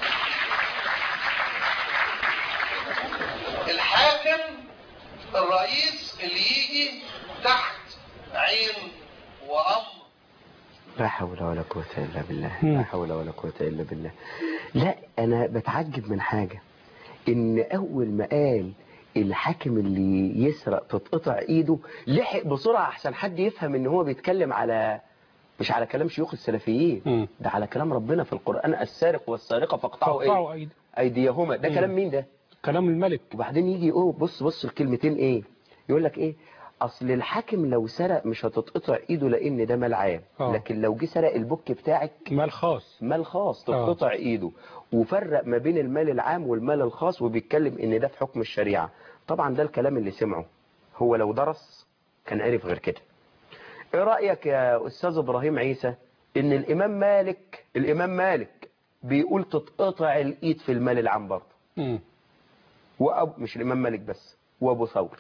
الحاكم الرئيس اللي يجي تحت عين وامر. لا حول ولا قوة إلا بالله، لا حول ولا قوة إلا بالله. لا أنا بتعجب من حاجة، إن أول ما قال الحاكم اللي يسرق تتقطع إيده لحق بسرعة أحسن حد يفهم إن هو بيتكلم على مش على كلام شيوخ السلفيين، مم. ده على كلام ربنا في القرآن، السارق والسارقة فاقطعوا فاقطعوا إيه؟ أيدي. أيديهما. ده مم. كلام مين ده؟ كلام الملك. وبعدين يجي يقول بص بص الكلمتين إيه؟ يقول لك إيه؟ اصل الحاكم لو سرق مش هتتقطع ايده لان ده مال عام، لكن لو جه سرق البوك بتاعك مال خاص، مال خاص تتقطع ايده. وفرق ما بين المال العام والمال الخاص، وبيتكلم ان ده في حكم الشريعة. طبعا ده الكلام اللي سمعه، هو لو درس كان عرف غير كده. ايه رأيك يا استاذ ابراهيم عيسى ان الامام مالك الامام مالك بيقول تتقطع الايد في المال العام برضه؟ وأب مش الامام مالك بس، وابو ثور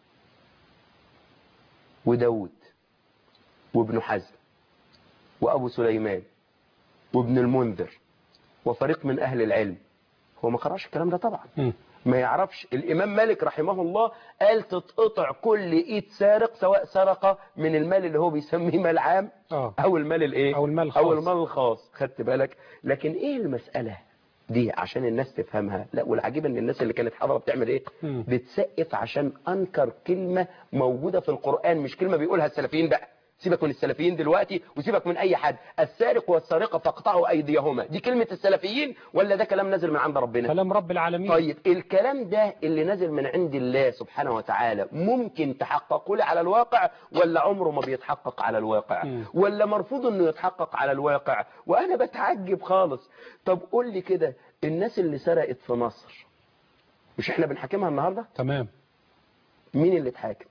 وداود وابن حزم وأبو سليمان وابن المنذر وفريق من أهل العلم. هو ما قرأش الكلام ده طبعا، م. ما يعرفش. الإمام مالك رحمه الله قال تتقطع كل إيد سارق، سواء سرق من المال اللي هو بيسميه مال عام آه. أو المال الإيه أو المال الخاص. أو المال الخاص. خدت بالك؟ لكن إيه المسألة دي عشان الناس تفهمها؟ لا، والعجيب ان الناس اللي كانت حاضره بتعمل ايه؟ م. بتسقف عشان انكر كلمه موجوده في القران، مش كلمه بيقولها السلفيين بقى. سيبك من السلفيين دلوقتي وسيبك من اي حد. السارق والسارقه فاقطعوا ايديهما، دي كلمه السلفيين ولا ده كلام نازل من عند ربنا؟ كلام رب العالمين. طيب الكلام ده اللي نازل من عند الله سبحانه وتعالى ممكن تحققه لي على الواقع ولا عمره ما بيتحقق على الواقع؟ م. ولا مرفوض انه يتحقق على الواقع؟ وانا بتعجب خالص. طب قول لي كده، الناس اللي سرقت في مصر مش احنا بنحاكمها النهارده؟ تمام. مين اللي اتحاكم؟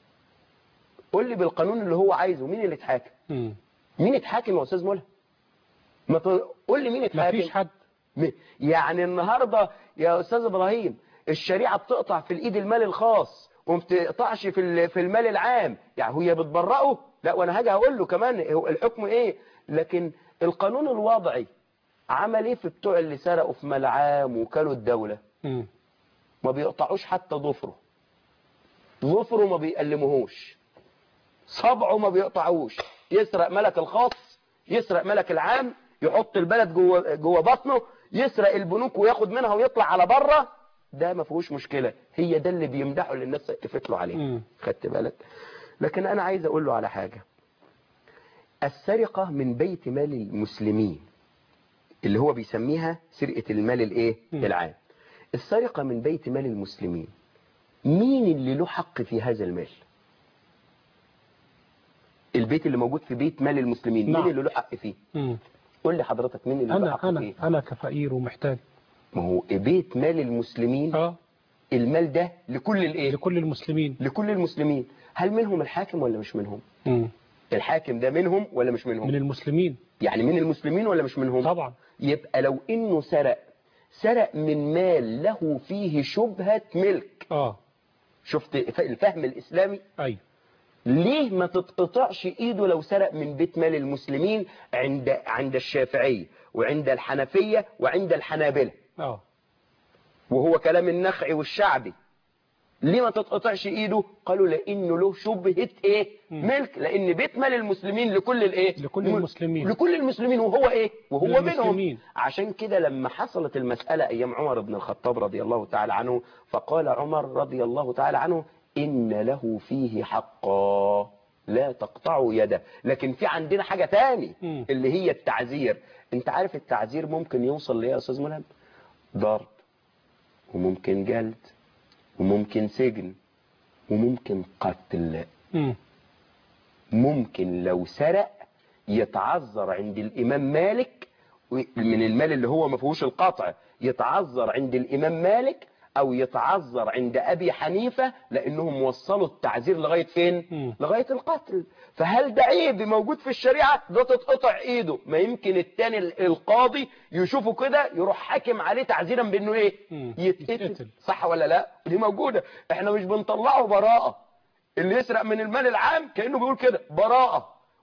قول لي بالقانون اللي هو عايزه مين اللي اتحاكم؟ م. مين اتحاكم يا استاذ ملهم؟ ما تقول لي مين اتحاكم؟ مفيش حد. يعني النهارده يا استاذ ابراهيم الشريعه بتقطع في الايد المال الخاص وما بتقطعش في في المال العام، يعني هي بتبرئه؟ لا، وانا هاجي هقول له كمان الحكم ايه. لكن القانون الوضعي عمل ايه في بتوع اللي سرقوا في مال عام وكانوا الدوله؟ م. ما بيقطعوش حتى ضفره، ضفره ما بيقلموهوش، صبعه ما بيقطعوش. يسرق ملك الخاص، يسرق ملك العام، يحط البلد جوه جوه بطنه، يسرق البنوك وياخد منها ويطلع على بره، ده ما فيهوش مشكله. هي ده اللي بيمدحوا اللي الناس سقفت له عليه. خدت بالك؟ لكن انا عايز اقول له على حاجه. السرقه من بيت مال المسلمين اللي هو بيسميها سرقه المال الايه العام، السرقه من بيت مال المسلمين، مين اللي له حق في هذا المال؟ البيت اللي موجود في بيت مال المسلمين، نعم. مين اللي له حق فيه؟ مم. قول لي حضرتك مين اللي له حق أنا فيه؟ أنا كفقير ومحتاج. ما هو بيت مال المسلمين اه المال ده لكل الايه؟ لكل المسلمين. لكل المسلمين. هل منهم الحاكم ولا مش منهم؟ مم. الحاكم ده منهم ولا مش منهم؟ من المسلمين. يعني من المسلمين ولا مش منهم؟ طبعا. يبقى لو انه سرق سرق من مال له فيه شبهة ملك. اه شفت الفهم الاسلامي؟ ايوه. ليه ما تتقطعش ايده لو سرق من بيت مال المسلمين عند عند الشافعية وعند الحنفية وعند الحنابلة؟ اه وهو كلام النخعي والشعبي. ليه ما تتقطعش ايده؟ قالوا لانه له شبهة ايه؟ م. ملك، لان بيت مال المسلمين لكل الايه؟ لكل المسلمين. لكل المسلمين وهو ايه؟ وهو منهم. عشان كده لما حصلت المسألة ايام عمر بن الخطاب رضي الله تعالى عنه، فقال عمر رضي الله تعالى عنه إن له فيه حقا لا تقطعوا يده. لكن في عندنا حاجة تاني م. اللي هي التعزير. انت عارف التعزير ممكن يوصل ليه يا أستاذ ملهم؟ ضرب، وممكن جلد، وممكن سجن، وممكن قتل. م. ممكن لو سرق يتعذر عند الإمام مالك من المال اللي هو ما فيهوش القطع، يتعذر عند الإمام مالك او يتعذر عند ابي حنيفة، لانهم وصلوا التعذير لغاية فين؟ م. لغاية القتل. فهل ده عيب موجود في الشريعة؟ ده تتقطع ايده. ما يمكن التاني القاضي يشوفه كده يروح حاكم عليه تعذيرا بانه ايه؟ يتقتل. صح ولا لا؟ دي موجودة. احنا مش بنطلعه براءة. اللي يسرق من المال العام كأنه بيقول كده براءة،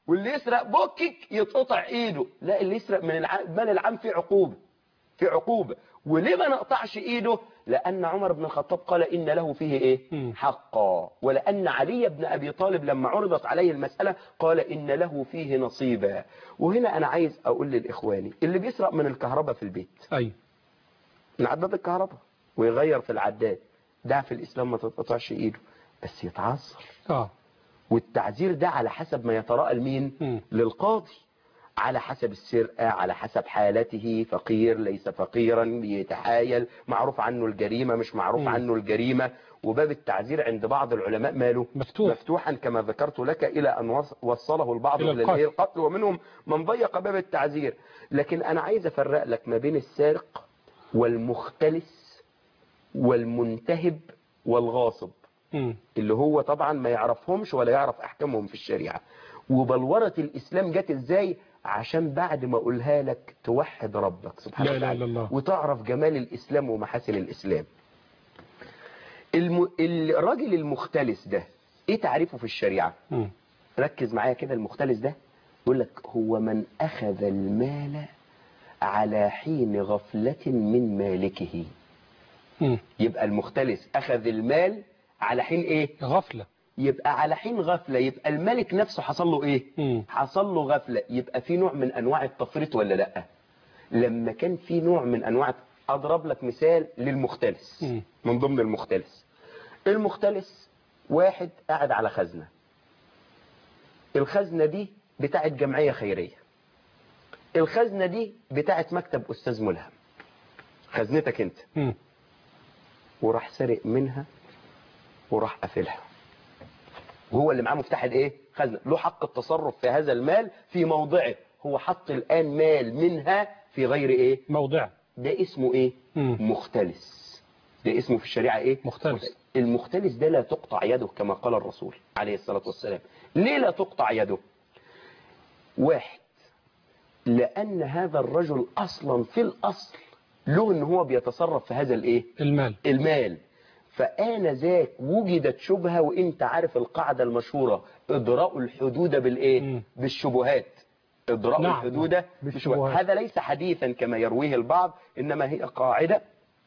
واللي يسرق بوكك يتقطع ايده. لا، اللي يسرق من المال العام في عقوبة، في عقوبة. وليه ما نقطعش ايده؟ لان عمر بن الخطاب قال ان له فيه ايه؟ حقا. ولان علي بن ابي طالب لما عرضت عليه المسألة قال ان له فيه نصيبا. وهنا انا عايز اقول للاخواني اللي بيسرق من الكهرباء في البيت، ايوه، من عداد الكهرباء، ويغير في العداد، ده في الاسلام ما تتقطعش ايده، بس يتعذر. اه والتعذير ده على حسب ما يتراءى لمين؟ مم. للقاضي، على حسب السرقة، على حسب حالته، فقير ليس فقيرا، بيتحايل، معروف عنه الجريمة مش معروف مم. عنه الجريمة. وباب التعذير عند بعض العلماء ماله؟ مفتوح. مفتوحا كما ذكرت لك، إلى أن وصله البعض إلى إلى القتل. القتل، ومنهم من ضيق باب التعذير. لكن أنا عايز أفرق لك ما بين السارق والمختلس والمنتهب والغاصب، مم. اللي هو طبعا ما يعرفهمش ولا يعرف أحكامهم في الشريعة. وبلورة الإسلام جت إزاي؟ عشان بعد ما أقولها لك توحد ربك سبحانه لا إله وتعالى إلا الله. وتعرف جمال الإسلام ومحاسن الإسلام. الم... الراجل المختلس ده إيه تعريفه في الشريعة؟ مم. ركز معايا كده. المختلس ده يقول لك هو من أخذ المال على حين غفلة من مالكه. مم. يبقى المختلس أخذ المال على حين إيه؟ غفلة. يبقى على حين غفلة، يبقى الملك نفسه حصل له ايه؟ مم. حصل له غفلة. يبقى في نوع من انواع التفريط ولا لا؟ لما كان في نوع من انواع، اضرب لك مثال للمختلس. مم. من ضمن المختلس، المختلس واحد قاعد على خزنة، الخزنة دي بتاعت جمعية خيرية، الخزنة دي بتاعت مكتب استاذ ملهم، خزنتك انت. مم. وراح سرق منها وراح قافلها، وهو اللي معاه مفتاح الايه؟ خزنه، له حق التصرف في هذا المال في موضعه. هو حط الان مال منها في غير ايه؟ موضع. ده اسمه ايه؟ مم. مختلس. ده اسمه في الشريعه ايه؟ مختلس. المختلس ده لا تقطع يده كما قال الرسول عليه الصلاه والسلام. ليه لا تقطع يده؟ واحد، لان هذا الرجل اصلا في الاصل له ان هو بيتصرف في هذا الايه؟ المال. المال. فآنذاك وجدت شبهة، وانت عارف القاعدة المشهورة اضراء الحدود بالايه؟ مم. بالشبهات. اضراء نعم. الحدود بالشبهات. بالشبهات. هذا ليس حديثا كما يرويه البعض، انما هي قاعدة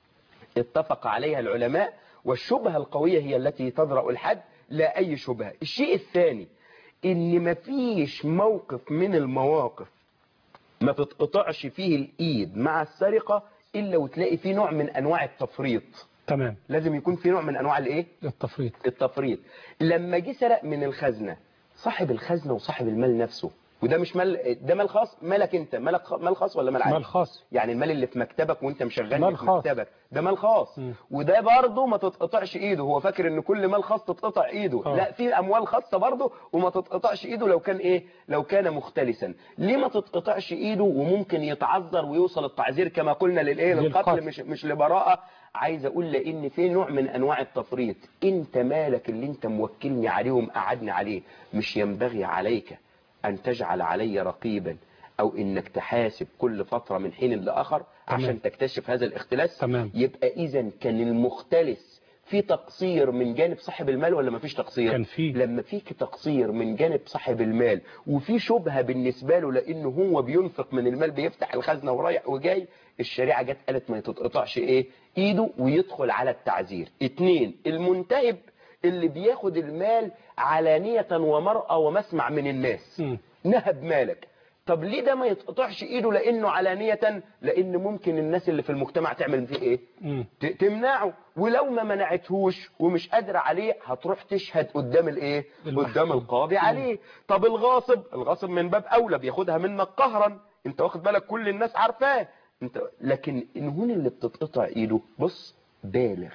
اتفق عليها العلماء، والشبهة القوية هي التي تضرأ الحد، لا اي شبهة. الشيء الثاني ان مفيش موقف من المواقف ما تتقطعش فيه الايد مع السرقة الا وتلاقي فيه نوع من انواع التفريط. تمام. لازم يكون في نوع من انواع الايه؟ التفريط. التفريط. لما جه سرق من الخزنة، صاحب الخزنة وصاحب المال نفسه، وده مش مال، ده مال خاص، مالك انت، مالك خ... مال خاص ولا مال عام؟ مال خاص. يعني المال اللي في مكتبك وانت مشغل مال في خاص. مكتبك ده مال خاص. م. وده برضه ما تتقطعش ايده. هو فاكر ان كل مال خاص تتقطع ايده. أوه. لا، في اموال خاصة برضه وما تتقطعش ايده لو كان ايه؟ لو كان مختلسا. ليه ما تتقطعش ايده وممكن يتعذر ويوصل التعذير كما قلنا للايه؟ للقتل، مش مش لبراءة. عايز اقول لان في نوع من انواع التفريط. انت مالك اللي انت موكلني عليهم قعدني عليه، مش ينبغي عليك ان تجعل علي رقيبا او انك تحاسب كل فترة من حين لاخر عشان تكتشف هذا الاختلاس؟ تمام. يبقى اذا كان المختلس في تقصير من جانب صاحب المال ولا ما فيش تقصير؟ كان فيه. لما فيك تقصير من جانب صاحب المال وفي شبهة بالنسبة له لانه هو بينفق من المال، بيفتح الخزنة ورايح وجاي، الشريعة جت قالت ما تتقطعش ايه؟ ايده، ويدخل على التعذير. اتنين، المنتهب اللي بياخد المال علانية ومرأة ومسمع من الناس. م. نهب مالك. طب ليه ده ما يتقطعش ايده لانه علانية؟ لان ممكن الناس اللي في المجتمع تعمل فيه ايه؟ م. ت- تمنعه. ولو ما منعتهوش ومش قادرة عليه هتروح تشهد قدام الايه؟ المحكمة. قدام القاضي عليه. طب الغاصب، الغاصب من باب اولى بياخدها منك قهرا، انت واخد بالك كل الناس عارفاه انت. لكن الهون اللي بتتقطع ايده، بص، بالغ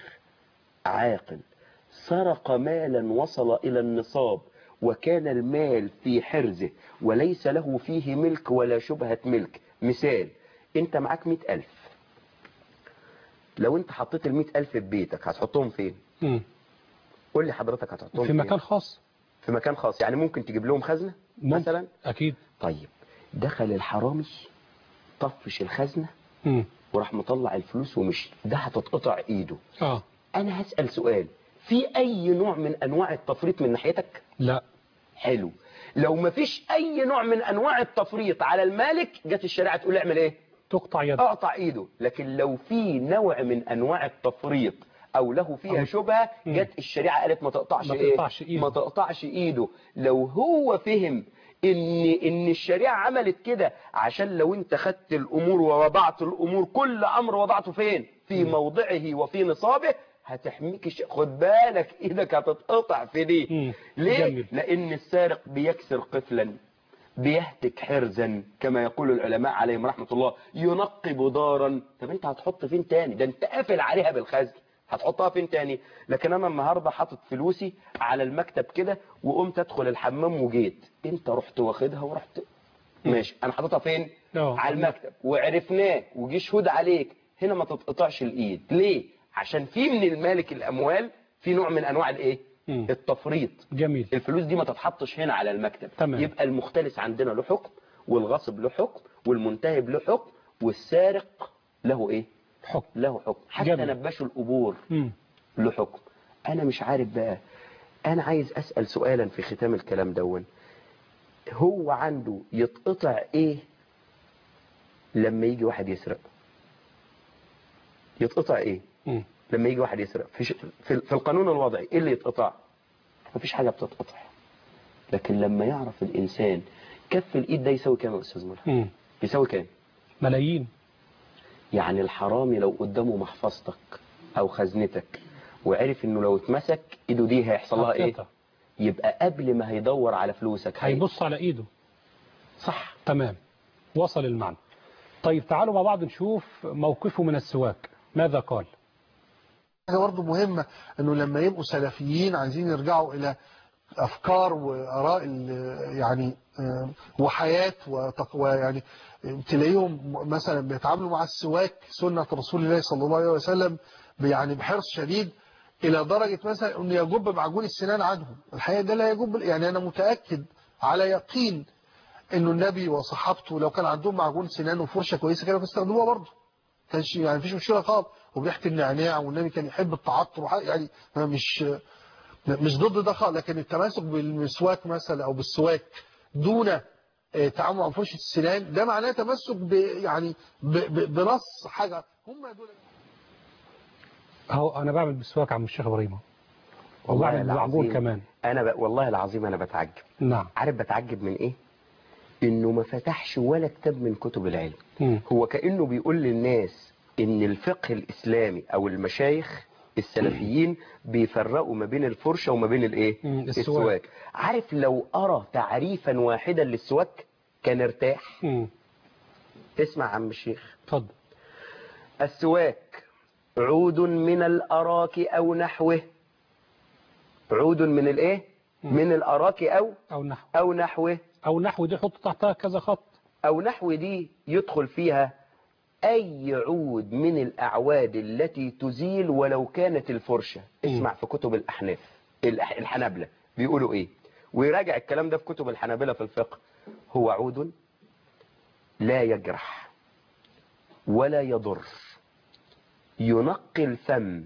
عاقل سرق مالا وصل الى النصاب وكان المال في حرزه وليس له فيه ملك ولا شبهة ملك. مثال، انت معاك مئة الف، لو انت حطيت المئة الف في بيتك هتحطهم فين؟ م. قول لي حضرتك هتحطهم في فين؟ مكان خاص. في مكان خاص، يعني ممكن تجيب لهم خزنة ممكن. مثلا. اكيد. طيب دخل الحرامي طفش الخزنة م. وراح مطلع الفلوس ومشي، ده هتتقطع ايده. اه. انا هسأل سؤال، في اي نوع من انواع التفريط من ناحيتك؟ لا. حلو. لو ما فيش اي نوع من انواع التفريط على المالك، جت الشريعه تقول اعمل ايه؟ تقطع يده. اقطع ايده. لكن لو في نوع من انواع التفريط او له فيها أو- شبهه، مم. جت الشريعه قالت ما تقطعش ما ايه؟ تقطعش إيده. ما تقطعش ايده. لو هو فهم ان ان الشريعه عملت كده عشان لو انت خدت الامور ووضعت الامور، كل امر وضعته فين؟ في مم. موضعه وفي نصابه، هتحميك الش... خد بالك ايدك هتتقطع في دي. مم. ليه؟ جميل. لان السارق بيكسر قفلا، بيهتك حرزا كما يقول العلماء عليهم رحمة الله، ينقب دارا. طب انت هتحط فين تاني؟ ده انت قافل عليها بالخزن، هتحطها فين تاني؟ لكن انا النهاردة حاطط فلوسي على المكتب كده وقمت ادخل الحمام وجيت، انت رحت واخدها ورحت ماشي، انا حاططها فين؟ أوه. على المكتب وعرفناك وجي شهود عليك، هنا ما تتقطعش الايد. ليه؟ عشان في من المالك الاموال في نوع من انواع الايه؟ مم. التفريط. جميل. الفلوس دي ما تتحطش هنا على المكتب. تمام. يبقى المختلس عندنا له حكم، والغصب له حكم، والمنتهب له حكم، والسارق له ايه؟ حكم. له حكم. حتى جميل. نباش القبور مم. له حكم. انا مش عارف بقى، انا عايز اسأل سؤالا في ختام الكلام دون، هو عنده يتقطع ايه لما يجي واحد يسرق؟ يتقطع ايه مم. لما يجي واحد يسرق في, ش... في في القانون الوضعي؟ ايه اللي يتقطع؟ مفيش حاجة بتتقطع. لكن لما يعرف الانسان كف الايد ده يساوي كام يا استاذ ملحم؟ مم. يساوي كام؟ ملايين. يعني الحرامي لو قدامه محفظتك او خزنتك وعرف انه لو اتمسك ايده دي هيحصل لها ايه؟ هتقطع. يبقى قبل ما هيدور على فلوسك هي- هيبص على ايده. صح. تمام، وصل المعنى. طيب تعالوا مع بعض نشوف موقفه من السواك ماذا قال. حاجة برضه مهمة انه لما يبقوا سلفيين عايزين يرجعوا الى افكار واراء ال- يعني آه، وحياة وتقوى، يعني تلاقيهم مثلا بيتعاملوا مع السواك سنة رسول الله صلى الله عليه وسلم يعني بحرص شديد، الى درجة مثلا انه يجب معجون السنان عنهم. الحقيقة ده لا يجب، يعني انا متأكد على يقين انه النبي وصحابته لو كان عندهم معجون سنان وفرشة كويسة كانوا بيستخدموها برضه، كانش يعني مفيش مشكلة خالص، وبريحة النعناع، والنبي كان يحب التعطر وح- يعني أنا مش مش ضد ده خالص، لكن التماسك بالمسواك مثلا او بالسواك دون آه، تعامل مع فرشة السنان ده معناه تمسك ب يعني ب ب بنص حاجة هم دول. اهو انا بعمل بسواك عم الشيخ ابراهيم، والله وبعمل معجون العظيم كمان. انا ب... والله العظيم انا بتعجب. نعم. عارف بتعجب من ايه؟ انه ما فتحش ولا كتاب من كتب العلم. مم. هو كأنه بيقول للناس ان الفقه الاسلامي او المشايخ السلفيين بيفرقوا ما بين الفرشة وما بين الايه؟ مم. السواك. السواك. عارف لو ارى تعريفا واحدا للسواك كان ارتاح. مم. اسمع عم الشيخ. اتفضل. السواك عود من الأراك أو نحوه. عود من الايه؟ مم. من الأراك أو او نحو. أو نحوه. او نحو دي حط تحتها كذا خط. أو نحو دي يدخل فيها أي عود من الأعواد التي تزيل ولو كانت الفرشة. اسمع في كتب الأحناف الأح- الحنابلة بيقولوا إيه، ويراجع الكلام ده في كتب الحنابلة في الفقه. هو عود لا يجرح ولا يضر، ينقي الفم،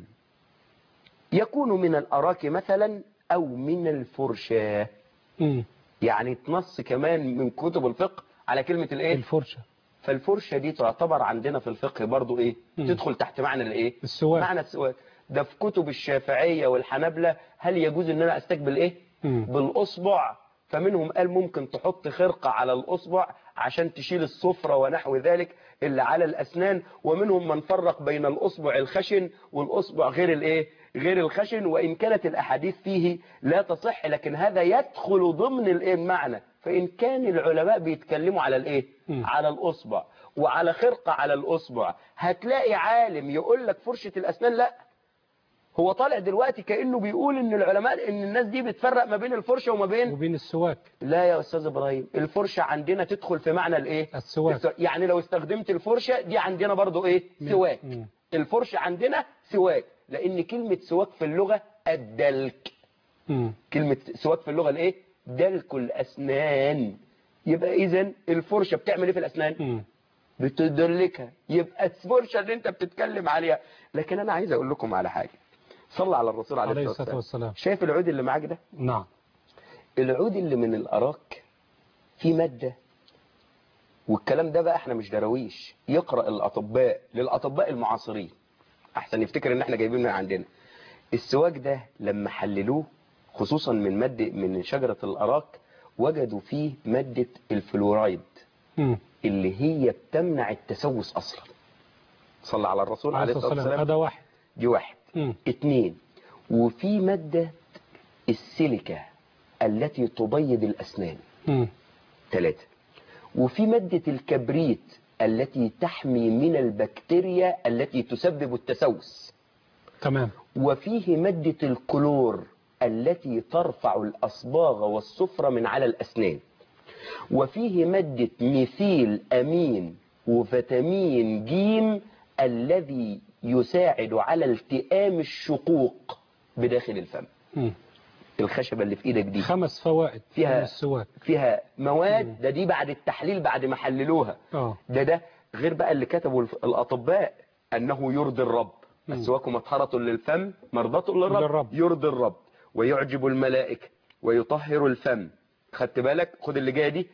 يكون من الأراك مثلا أو من الفرشة. مم. يعني تنص كمان من كتب الفقه على كلمة الايه؟ الفرشة. فالفرشة دي تعتبر عندنا في الفقه برضو ايه؟ مم. تدخل تحت معنى الايه؟ السواك. معنى السواك. ده في كتب الشافعية والحنابلة هل يجوز ان انا استقبل ايه؟ مم. بالاصبع. فمنهم قال ممكن تحط خرقة على الاصبع عشان تشيل الصفرة ونحو ذلك اللي على الاسنان. ومنهم من فرق بين الاصبع الخشن والاصبع غير الايه؟ غير الخشن. وان كانت الاحاديث فيه لا تصح، لكن هذا يدخل ضمن الايه المعنى. فان كان العلماء بيتكلموا على الايه؟ مم. على الاصبع وعلى خرقة على الاصبع، هتلاقي عالم يقول لك فرشة الاسنان لا. هو طالع دلوقتي كأنه بيقول ان العلماء ان الناس دي بتفرق ما بين الفرشة وما بين وبين السواك. لا يا استاذ ابراهيم، الفرشة عندنا تدخل في معنى الايه؟ السواك. السواك. يعني لو استخدمت الفرشة دي عندنا برضو ايه؟ سواك. مم. الفرشة عندنا سواك، لان كلمة سواك في اللغة الدلك. مم. كلمة سواك في اللغة الايه؟ دلك الاسنان. يبقى اذا الفرشة بتعمل ايه في الاسنان؟ مم. بتدلكها. يبقى الفرشة اللي انت بتتكلم عليها. لكن انا عايز اقول لكم على حاجة. صلى على الرسول عليه عليه الصلاة الصلاة والسلام. والسلام. شايف العود اللي معاك ده؟ نعم. العود اللي من الأراك في مادة، والكلام ده بقى احنا مش درويش، يقرأ الأطباء للأطباء المعاصرين أحسن يفتكر إن احنا جايبين من عندنا. السواك ده لما حللوه خصوصا من مادة من شجرة الأراك وجدوا فيه مادة الفلورايد م. اللي هي بتمنع التسوس أصلا. صلى على الرسول عليه الصلاة والسلام. هذا واحد. دي واحد. م. اتنين، وفي مادة السيليكا التي تبيض الأسنان. م. ثلاثة، وفي مادة الكبريت التي تحمي من البكتيريا التي تسبب التسوس. تمام. وفيه مادة الكلور التي ترفع الأصباغ والصفرة من على الأسنان. وفيه مادة ميثيل أمين وفيتامين جيم الذي يساعد على التئام الشقوق بداخل الفم. م. الخشبة اللي في ايدك دي خمس فوائد فيها السواك، فيها مواد. م. ده دي بعد التحليل بعد ما حللوها. اه ده ده غير بقى اللي كتبوا الأطباء أنه يرضي الرب. م. السواك مطهرة للفم مرضاة للرب. للرب. يرضي الرب ويعجب الملائكة ويطهر الفم. خدت بالك؟ خد اللي جايه دي.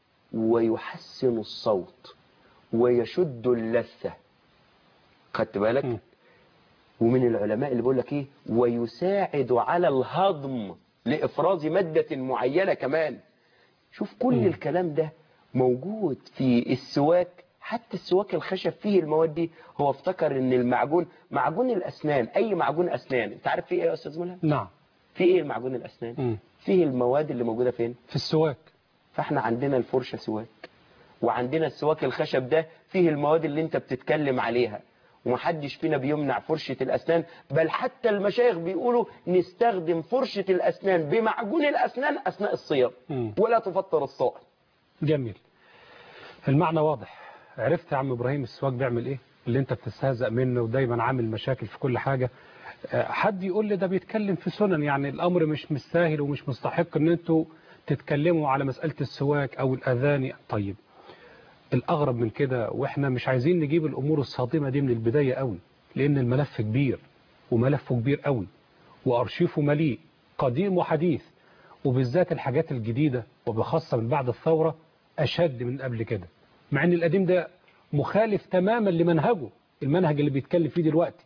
ويحسن الصوت ويشد اللثة. خدت بالك؟ م. ومن العلماء اللي بيقول لك ايه ويساعد على الهضم لإفراز مادة معينة كمان. شوف كل م. الكلام ده موجود في السواك. حتى السواك الخشب فيه المواد دي. هو افتكر ان المعجون معجون الأسنان، اي معجون أسنان انت عارف فيه ايه يا استاذ ملهم؟ نعم. فيه ايه المعجون الأسنان؟ م. فيه المواد اللي موجودة فين؟ في السواك. فاحنا عندنا الفرشة سواك، وعندنا السواك الخشب ده فيه المواد اللي انت بتتكلم عليها. ومحدش فينا بيمنع فرشة الأسنان، بل حتى المشايخ بيقولوا نستخدم فرشة الأسنان بمعجون الأسنان أثناء الصيام م. ولا تفطر الصائم. جميل. المعنى واضح. عرفت يا عم إبراهيم السواك بيعمل إيه؟ اللي أنت بتستهزأ منه ودايما عامل مشاكل في كل حاجة. حد يقول لي ده بيتكلم في سنن، يعني الأمر مش مستاهل ومش مستحق أن أنتوا تتكلموا على مسألة السواك أو الأذان. طيب الأغرب من كده، وإحنا مش عايزين نجيب الأمور الصادمة دي من البداية قوي، لأن الملف كبير وملفه كبير قوي وأرشيفه مليء قديم وحديث، وبالذات الحاجات الجديدة وبخاصة من بعد الثورة أشد من قبل كده، مع أن القديم ده مخالف تماما لمنهجه، المنهج اللي بيتكلم فيه دلوقتي.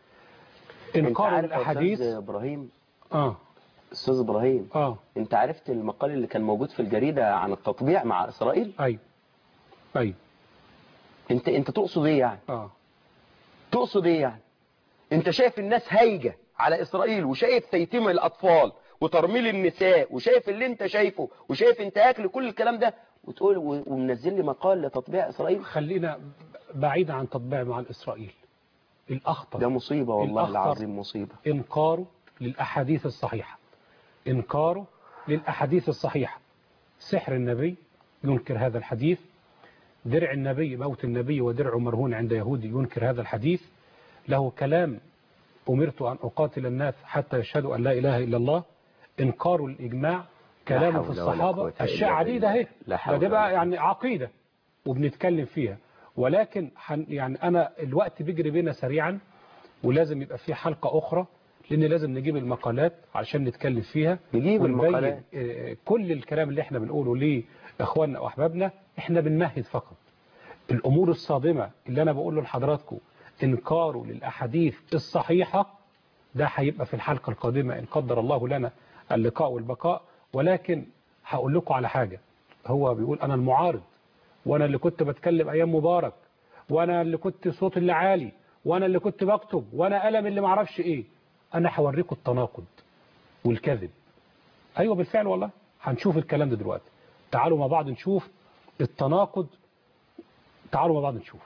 إنكار الأحاديث. أستاذ إبراهيم آه أستاذ إبراهيم آه أنت عرفت المقال اللي كان موجود في الجريدة عن التطبيع مع إسرائيل؟ أيوه أيوه. أنت أنت تقصد إيه يعني؟ آه تقصد إيه يعني؟ أنت شايف الناس هايجة على إسرائيل، وشايف تيتيم الأطفال وترميل النساء، وشايف اللي أنت شايفه، وشايف انتهاك لكل الكلام ده، وتقول ومنزل لي مقال لتطبيع إسرائيل؟ خلينا بعيد عن تطبيع مع الإسرائيل. الأخطر ده مصيبة والله الأخطر العظيم مصيبة. إنكاره للأحاديث الصحيحة، إنكاره للأحاديث الصحيحة. سحر النبي ينكر هذا الحديث، درع النبي موت النبي ودرع مرهون عند يهودي ينكر هذا الحديث. له كلام أمرت أن أقاتل الناس حتى يشهدوا أن لا إله إلا الله. إنكار الإجماع، كلامه في الصحابة، أشياء عديدة اهي. ده بقى يعني عقيدة وبنتكلم فيها، ولكن يعني أنا الوقت بيجري بينا سريعا، ولازم يبقى في حلقة أخرى، لأن لازم نجيب المقالات عشان نتكلم فيها، نجيب المقالات. كل الكلام اللي احنا بنقوله لإخواننا وأحبابنا احنا بنمهد فقط. الأمور الصادمة اللي أنا بقوله لحضراتكم إنكاره للأحاديث الصحيحة ده هيبقى في الحلقة القادمة إن قدر الله لنا اللقاء والبقاء. ولكن هقول لكم على حاجة، هو بيقول أنا المعارض، وأنا اللي كنت بتكلم أيام مبارك، وأنا اللي كنت صوت اللي عالي، وأنا اللي كنت بكتب، وأنا قلم اللي معرفش إيه. أنا هوريكم التناقض والكذب. أيوة بالفعل والله هنشوف الكلام ده دلوقتي. تعالوا مع بعض نشوف التناقض. تعالوا مع بعض نشوف.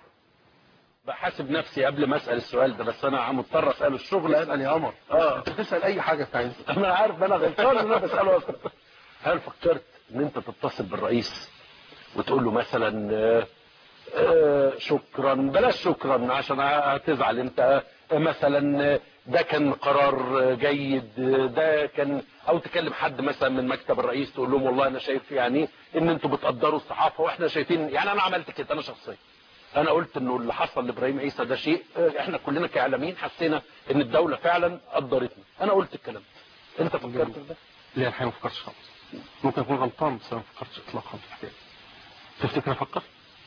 بحاسب نفسي قبل ما اسال السؤال ده، بس انا مضطر اساله. الشغل اسال يا قمر. اه انت تسال اي حاجه انت عايزها. انا عارف انا غلطان ان انا بساله اصلا. هل فكرت ان انت تتصل بالرئيس وتقول له مثلا آه آه شكرا، بلاش شكرا عشان هتزعل انت، آه مثلا ده كان قرار جيد، ده كان، او تكلم حد مثلا من مكتب الرئيس تقول لهم والله انا شايف يعني ان انتوا بتقدروا الصحافه واحنا شايفين، يعني انا عملت كده انا شخصيا. انا قلت انه اللي حصل لابراهيم عيسى ده شيء احنا كلنا كاعلاميين حسينا ان الدوله فعلا قدرتنا. انا قلت الكلام ده. انت فكرت في ده؟ لا الحقيقه ما فكرتش خالص. ممكن اكون غلطان بس انا ما فكرتش اطلاقا في الحكايه. تفتكر افكر؟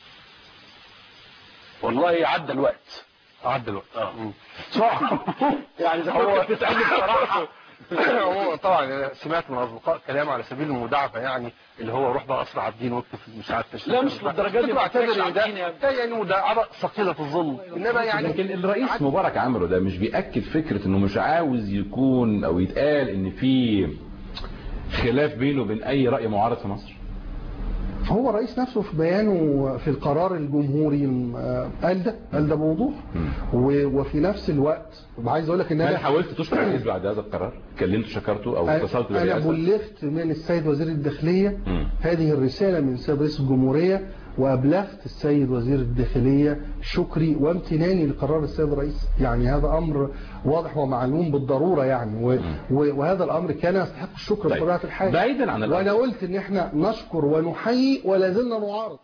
والله عدى الوقت. عدى الوقت اه صح. يعني اذا كنت بتسالني بصراحه هو طبعا سمعت من اصدقاء كلام على سبيل المداعبه، يعني اللي هو روح بقى اسرع الدين واكتب في المساعده. لا مش للدرجه دي، بعتبر ان ده ده يعني مداعبه ثقيله الظل، انما يعني لكن الرئيس مبارك عمله ده مش بيأكد فكره انه مش عاوز يكون او يتقال ان في خلاف بينه وبين اي رأي معارض في مصر. هو الرئيس نفسه في بيانه في القرار الجمهوري قال ده قال ده بوضوح، وفي نفس الوقت عايز اقول لك ان انا حاولت تشكر الرئيس بعد هذا القرار، كلمته شكرته او اتصلت بالرئاسه؟ انا بلغت من السيد وزير الداخليه م. هذه الرساله من السيد رئيس الجمهوريه، وابلغت السيد وزير الداخليه شكري وامتناني لقرار السيد الرئيس. يعني هذا امر واضح ومعلوم بالضروره يعني، و... وهذا الامر كان يستحق الشكر طيب. بطبيعه الحال. بعيدا عن الأمر. وانا قلت ان احنا نشكر ونحيي ولا زلنا نعارض.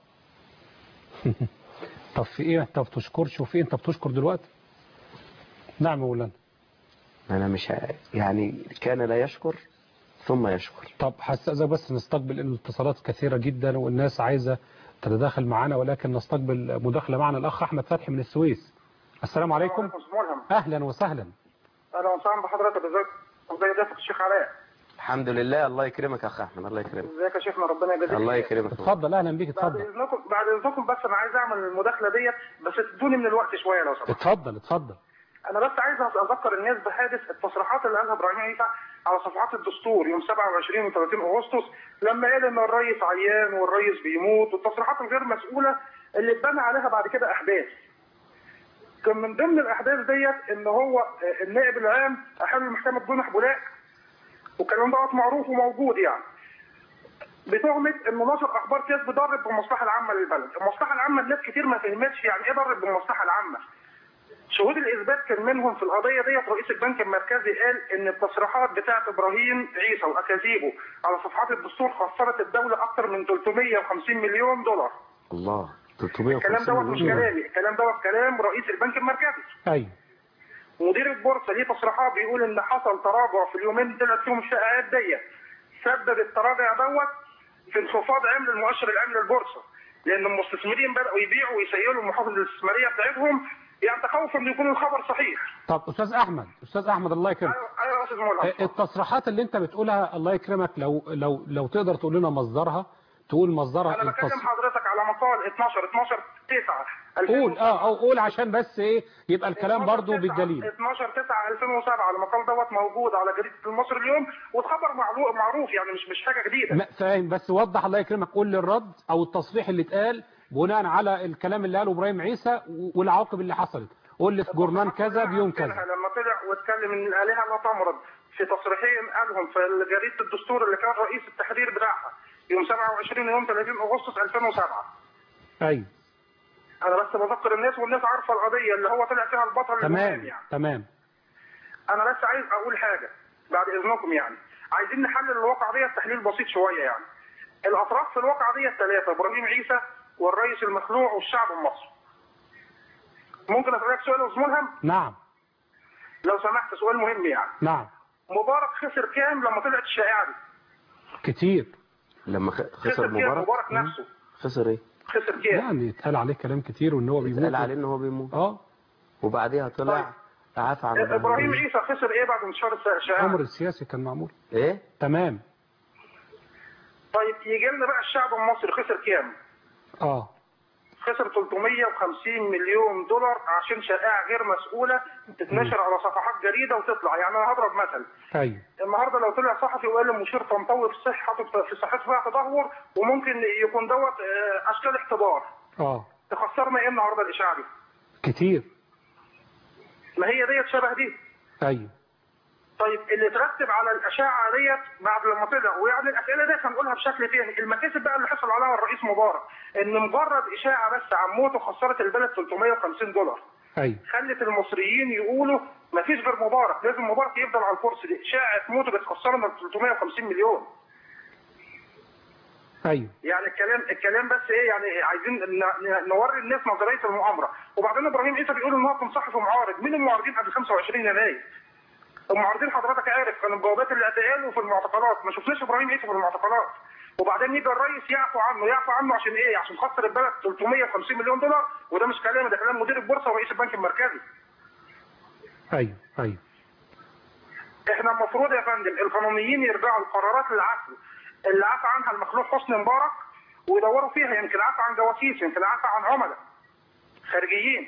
طب في ايه انت بتشكرش وفي انت بتشكر دلوقتي؟ نعم مولانا. انا مش عارف يعني كان لا يشكر ثم يشكر. طب هستأذنك بس نستقبل الاتصالات كثيرة جدا والناس عايزة تتداخل معنا، ولكن نستقبل مداخلة معنا الأخ أحمد فتحي من السويس. السلام عليكم. أهلا وسهلا. أهلا وسهلا بحضرتك. ازيك ازيك الشيخ علاء؟ الحمد لله. الله يكرمك يا أخ أحمد. الله يكرمك. ازيك يا شيخنا؟ ربنا يجزيك. الله يكرمك. اتفضل. أهلا بيك. اتفضل. بعد إذنكم بعد إذنكم بس أنا عايز أعمل المداخلة ديت، بس تدوني من الوقت شوية لو سمحت. اتفضل اتفضل. أنا بس عايز أذكر الناس بحادث التصريحات اللي قالها إبراهيم عيسى على صفحات الدستور يوم سبعة وعشرين و ثلاثين أغسطس، لما قال إن الرئيس عيان والرئيس بيموت، والتصريحات الغير مسؤولة اللي اتبنى عليها بعد كده أحداث. كان من ضمن الأحداث ديت إن هو النائب العام أحل محكمة جنح بولاق، والكلام دوت معروف وموجود يعني، بتهمة إنه نشر أخبار كذب ضرب بالمصلحة العامة للبلد. المصلحة العامة الناس كتير ما فهمتش يعني إيه ضرب بالمصلحة العامة. شهود الإثبات كان منهم في القضية ديت رئيس البنك المركزي قال إن التصريحات بتاعت إبراهيم عيسى وأكاذيبه على صفحات الدستور خسرت الدولة أكثر من ثلاثمائة وخمسين مليون دولار. الله. ثلاثمائة وخمسين الكلام دوت مش كلامي، الكلام دوت كلام رئيس البنك المركزي. أيوه. مدير البورصة ليه تصريحات بيقول إن حصل تراجع في اليومين طلعت فيهم الشائعات ديت، سبب التراجع دوت في انخفاض عمل المؤشر العام للبورصة، لأن المستثمرين بدأوا يبيعوا ويسيلوا المحافظ الاستثمارية بتاعتهم، يعني تخوف ان يكون الخبر صحيح. طب استاذ احمد استاذ احمد الله يكرمك. ايوه يا استاذ مولانا. التصريحات اللي انت بتقولها الله يكرمك لو لو لو تقدر تقول لنا مصدرها، تقول مصدرها. انا بكلم التص... حضرتك على مقال اتناشر اتناشر تسعة قول اه او قول عشان بس ايه يبقى الكلام برضو بالدليل. اتناشر تسعة ألفين وسبعة المقال دوت موجود على جريدة المصري اليوم، والخبر معروف يعني مش مش حاجه جديده. فاهم، بس وضح الله يكرمك، قول لي الرد او التصريح اللي اتقال بناء على الكلام اللي قاله ابراهيم عيسى والعواقب اللي حصلت. قول لي في جورنال كذا بيوم كذا. لما طلع واتكلم ان الالهه لا تمرض في تصريحين قالهم في جريده الدستور اللي كان رئيس التحرير بتاعها يوم سبعة وعشرين ويوم ثلاثين أغسطس ألفين وسبعة. ايوه. انا بس بذكر الناس والناس عارفه القضيه اللي هو طلع فيها البطل. تمام يعني. تمام. انا بس عايز اقول حاجه بعد اذنكم، يعني عايزين نحلل الواقعه دي تحليل بسيط شويه. يعني الاطراف في الواقعه دي الثلاثه، ابراهيم عيسى والرئيس المخلوع والشعب المصري. ممكن اسالك سؤال يا استاذ ملهم؟ نعم. لو سمحت سؤال مهم يعني. نعم. مبارك خسر كام لما طلعت الشائعه دي؟ كتير. لما خسر, خسر مبارك مبارك نفسه. خسر ايه؟ خسر كام؟ يعني اتقال عليه كلام كتير وان هو بيموت. اتقال عليه ان هو بيموت. اه. وبعديها طلع طيب. عفى عن ابراهيم عيسى خسر ايه بعد انتشار الشائعه؟ الامر السياسي كان معمول. ايه؟ تمام. طيب يجي لنا بقى الشعب المصري خسر كام؟ اه خسر ثلاثمائة وخمسين مليون دولار عشان شائعه غير مسؤوله تتنشر على صفحات جريده وتطلع. يعني انا هضرب مثل. ايوه. النهارده لو طلع صحفي وقال المشير طنطاوي في صحته في صحته فيها تدهور وممكن يكون دوت اشكال اختبار. اه تخسرنا ايه النهارده الاشاعه دي؟ كتير. ما هي ديت شبه دي. ايوه. طيب اللي ترتب على الاشاعه ديت بعد لما طلع، ويعني الاسئله ديت هنقولها بشكل تاني، المكاسب بقى اللي حصل عليها الرئيس مبارك ان مجرد اشاعه بس عن موته خسرت البلد ثلاثمائة وخمسين دولار. ايوه. خلت المصريين يقولوا ما فيش غير مبارك، لازم مبارك يفضل على الكرسي دي، اشاعه موته بتخسرنا ثلاثمائة وخمسين مليون. ايوه. يعني الكلام الكلام بس ايه، يعني عايزين نوري الناس نظريه المؤامره. وبعدين ابراهيم عيسى بيقول ان هو كان صحفي معارض، مين المعارضين قبل خمسة وعشرين يناير؟ المعارضين حضرتك عارف كان الجوابات اللي قتلوا في المعتقلات، ما شفناش ابراهيم عيسى في المعتقلات، وبعدين يجي الرئيس يعفو عنه، يعفو عنه عشان ايه؟ عشان خسر البلد ثلاثمية وخمسين مليون دولار، وده مش كلامي، ده كلام مدير البورصه ورئيس البنك المركزي. ايوه ايوه. احنا المفروض يا فندم القانونيين يرجعوا لقرارات العفو اللي عفى عنها المخلوع حسني مبارك ويدوروا فيها، يمكن عفى عن جواسيس، يمكن عفى عن عملاء خارجيين.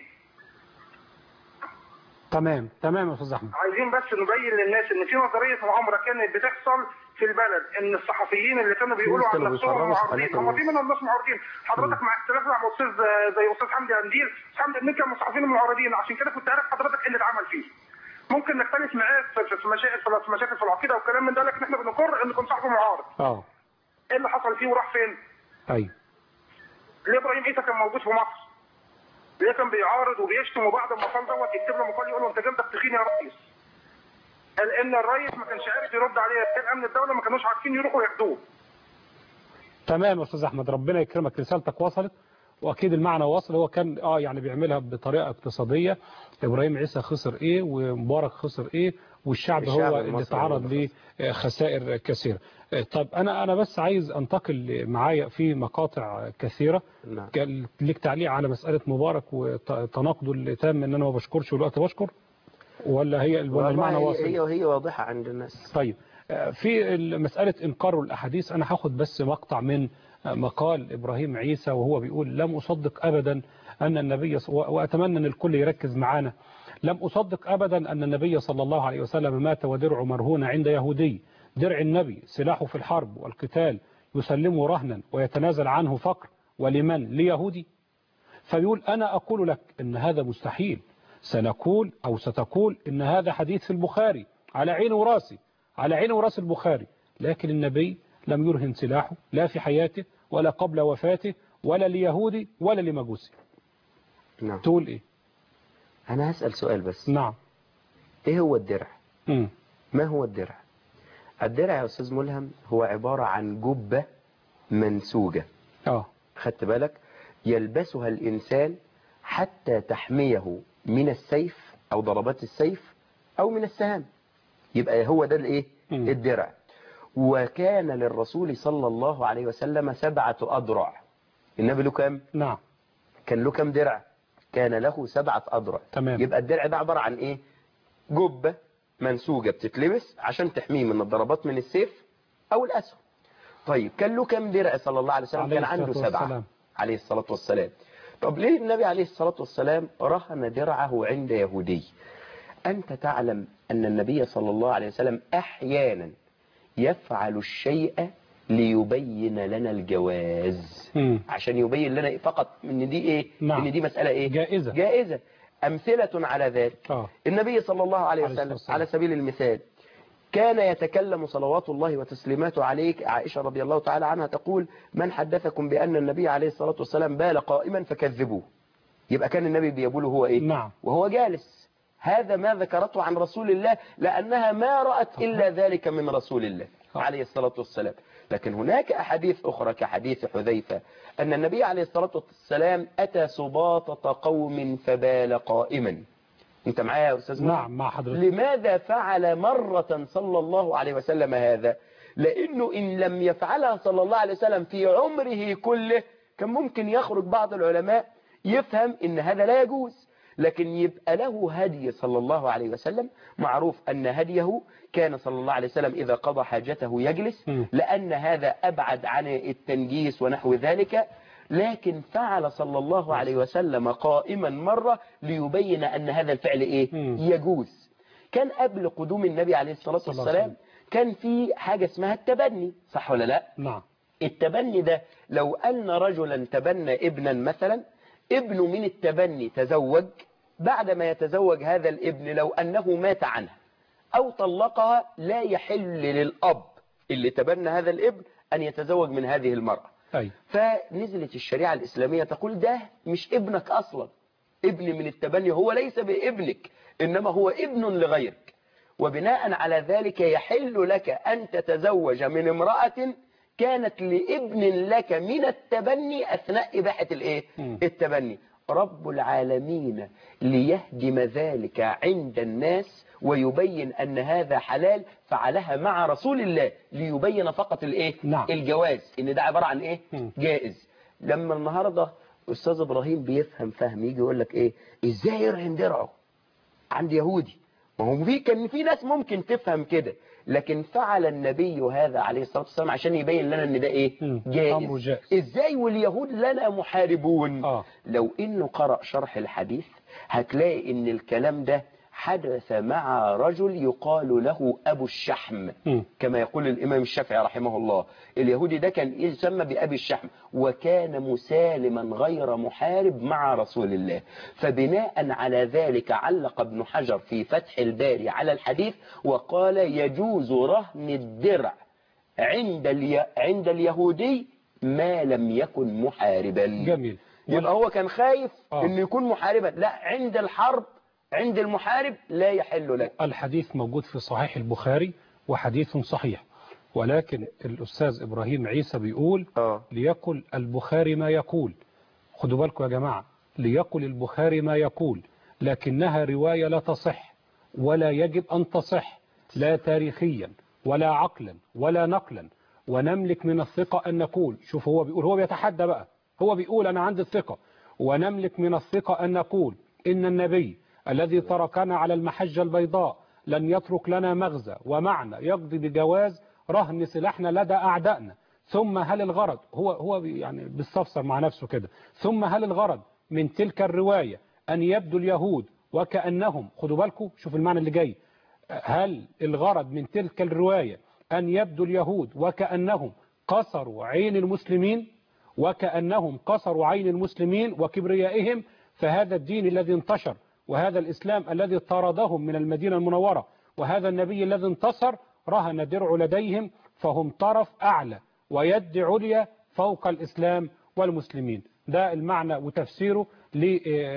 تمام تمام يا استاذ احمد. عايزين بس نبين للناس ان في نظريه مؤامره كانت بتحصل في البلد، ان الصحفيين اللي كانوا بيقولوا عن نفسهم معارضين، هم في منهم ناس معارضين، حضرتك مع اختلاف مع استاذ زي استاذ حمدي قنديل، حمدي قنديل كان من الصحفيين المعارضين، عشان كده كنت عارف حضرتك ايه اللي اتعمل فيه. ممكن نختلف معاه في مشاكل في مشاكل في العقيده والكلام من ده، لكن احنا بنقر ان كان صاحبه معارض. اه ايه اللي حصل فيه وراح فين؟ ايوه. ليه ابراهيم عيسى كان موجود في مصر؟ ليه كان بيعارض وبيشتم وبعد ما قال دوت يكتب له مقال يقول له انت جنبك تخين يا ريس؟ قال ان الرئيس ما كانش عارف يرد عليه، كان امن الدوله ما كانوش عارفين يروحوا ياخدوه. تمام يا استاذ احمد، ربنا يكرمك، رسالتك وصلت واكيد المعنى واصل. هو كان اه يعني بيعملها بطريقه اقتصاديه. ابراهيم عيسى خسر ايه ومبارك خسر ايه والشعب, الشعب هو اللي تعرض لخسائر كثيره. طب انا انا بس عايز انتقل معايا في مقاطع كثيره. نعم. ليك تعليق على مساله مبارك وتناقضه اللي تم ان انا ما بشكرش والوقت بشكر، ولا هي المعنى واصل؟ هي هي واضحه عند الناس. طيب في مساله انكار الاحاديث، انا هاخد بس مقطع من مقال إبراهيم عيسى وهو بيقول: لم أصدق أبدا أن النبي، وأتمنى أن الكل يركز معانا، لم أصدق أبدا أن النبي صلى الله عليه وسلم مات ودرعه مرهون عند يهودي. درع النبي سلاحه في الحرب والقتال يسلمه رهنا ويتنازل عنه فقر، ولمن؟ ليهودي. فبيقول: أنا أقول لك أن هذا مستحيل، سنقول أو ستقول أن هذا حديث في البخاري، على عين وراسي، على عين وراس البخاري، لكن النبي لم يرهن سلاحه لا في حياته ولا قبل وفاته ولا ليهودي ولا لمجوسي. نعم. تقول ايه؟ انا هسأل سؤال بس. نعم. ايه هو الدرع؟ مم. ما هو الدرع؟ الدرع يا استاذ ملهم هو عبارة عن جبة منسوجة. اه خدت بالك؟ يلبسها الانسان حتى تحميه من السيف او ضربات السيف او من السهام. يبقى هو ده الايه؟ الدرع. وكان للرسول صلى الله عليه وسلم سبعة أضرع. النبي له كام؟ نعم. كان له كام درع؟ كان له سبعة أضرع. تمام. يبقى الدرع ده عبارة عن إيه؟ جبة منسوجة بتتلبس عشان تحميه من الضربات من السيف أو الأسهم. طيب كان له كام درع صلى الله عليه وسلم؟ كان عنده سبعة والسلام. عليه الصلاة والسلام. طب ليه النبي عليه الصلاة والسلام رهن درعه عند يهودي؟ أنت تعلم أن النبي صلى الله عليه وسلم أحيانا يفعل الشيء ليبين لنا الجواز. م. عشان يبين لنا فقط ان دي ايه؟ نعم. ان دي مسألة ايه؟ جائزة. جائزة. امثلة على ذلك. آه. النبي صلى الله عليه وسلم عليه, على سبيل المثال كان يتكلم صلوات الله وتسليماته عليك. عائشة رضي الله تعالى عنها تقول: من حدثكم بأن النبي عليه الصلاة والسلام بال قائما فكذبوه. يبقى كان النبي بيقول هو ايه؟ نعم. وهو جالس. هذا ما ذكرته عن رسول الله لأنها ما رأت إلا ذلك من رسول الله عليه الصلاة والسلام. لكن هناك أحاديث أخرى كحديث حذيفة أن النبي عليه الصلاة والسلام أتى سباطة قوم فبال قائما. أنت معايا يا أستاذ؟ نعم مع حضرتك. لماذا فعل مرة صلى الله عليه وسلم هذا؟ لأنه إن لم يفعلها صلى الله عليه وسلم في عمره كله كان ممكن يخرج بعض العلماء يفهم إن هذا لا يجوز، لكن يبقى له هدي صلى الله عليه وسلم. معروف أن هديه كان صلى الله عليه وسلم إذا قضى حاجته يجلس، لأن هذا أبعد عن التنجيس ونحو ذلك. لكن فعل صلى الله عليه وسلم قائما مرة ليبين أن هذا الفعل إيه؟ يجوز. كان قبل قدوم النبي عليه الصلاة والسلام كان في حاجة اسمها التبني، صح ولا لا؟ نعم. التبني ده لو أن رجلا تبنى ابنا مثلا، ابنه من التبني تزوج، بعد ما يتزوج هذا الابن لو أنه مات عنها أو طلقها لا يحل للأب اللي تبنى هذا الابن أن يتزوج من هذه المرأة. أي. فنزلت الشريعة الإسلامية تقول ده مش ابنك أصلا، ابن من التبني هو ليس بابنك إنما هو ابن لغيرك، وبناء على ذلك يحل لك أن تتزوج من امرأة كانت لابن لك من التبني أثناء إباحة الإيه؟ التبني. رب العالمين ليهدم ذلك عند الناس ويبين أن هذا حلال فعلها مع رسول الله ليبين فقط الايه نعم. الجواز، ان ده عبارة عن ايه م. جائز. لما النهاردة أستاذ إبراهيم بيفهم فهم يجي يقول لك ايه ازاي يرهن درعه عند يهودي؟ ما هو في كان في ناس ممكن تفهم كده، لكن فعل النبي هذا عليه الصلاة والسلام عشان يبين لنا ان ده ايه جائز. جائز. ازاي واليهود لنا محاربون؟ آه. لو انه قرأ شرح الحديث هتلاقي ان الكلام ده حدث مع رجل يقال له أبو الشحم م. كما يقول الإمام الشافعي رحمه الله. اليهودي ده كان يسمى بأبي الشحم وكان مسالما غير محارب مع رسول الله. فبناء على ذلك علق ابن حجر في فتح الباري على الحديث وقال يجوز رهن الدرع عند الي... عند اليهودي ما لم يكن محاربا. جميل. يبقى هو كان خايف آه. انه يكون محاربا، لا عند الحرب عند المحارب لا يحل لك. الحديث موجود في صحيح البخاري وحديث صحيح، ولكن الأستاذ إبراهيم عيسى بيقول آه. ليقل البخاري ما يقول. خدوا بالكم يا جماعة، ليقل البخاري ما يقول، لكنها رواية لا تصح ولا يجب أن تصح، لا تاريخيا ولا عقلا ولا نقلا، ونملك من الثقة أن نقول. شوف هو بيقول، هو بيتحدى بقى، هو بيقول أنا عندي الثقة، ونملك من الثقة أن نقول إن النبي الذي تركنا على المحجة البيضاء لن يترك لنا مغزى ومعنى يقضي بجواز رهن سلاحنا لدى أعدائنا. ثم هل الغرض، هو هو يعني بيستفسر مع نفسه كده، ثم هل الغرض من تلك الرواية أن يبدو اليهود وكأنهم، خدوا بالكم شوف المعنى اللي جاي، هل الغرض من تلك الرواية أن يبدو اليهود وكأنهم قصروا عين المسلمين وكأنهم قصروا عين المسلمين وكبريائهم، فهذا الدين الذي انتشر وهذا الإسلام الذي طردهم من المدينة المنورة وهذا النبي الذي انتصر رهن درع لديهم، فهم طرف أعلى ويد عليا فوق الإسلام والمسلمين. ده المعنى وتفسيره ل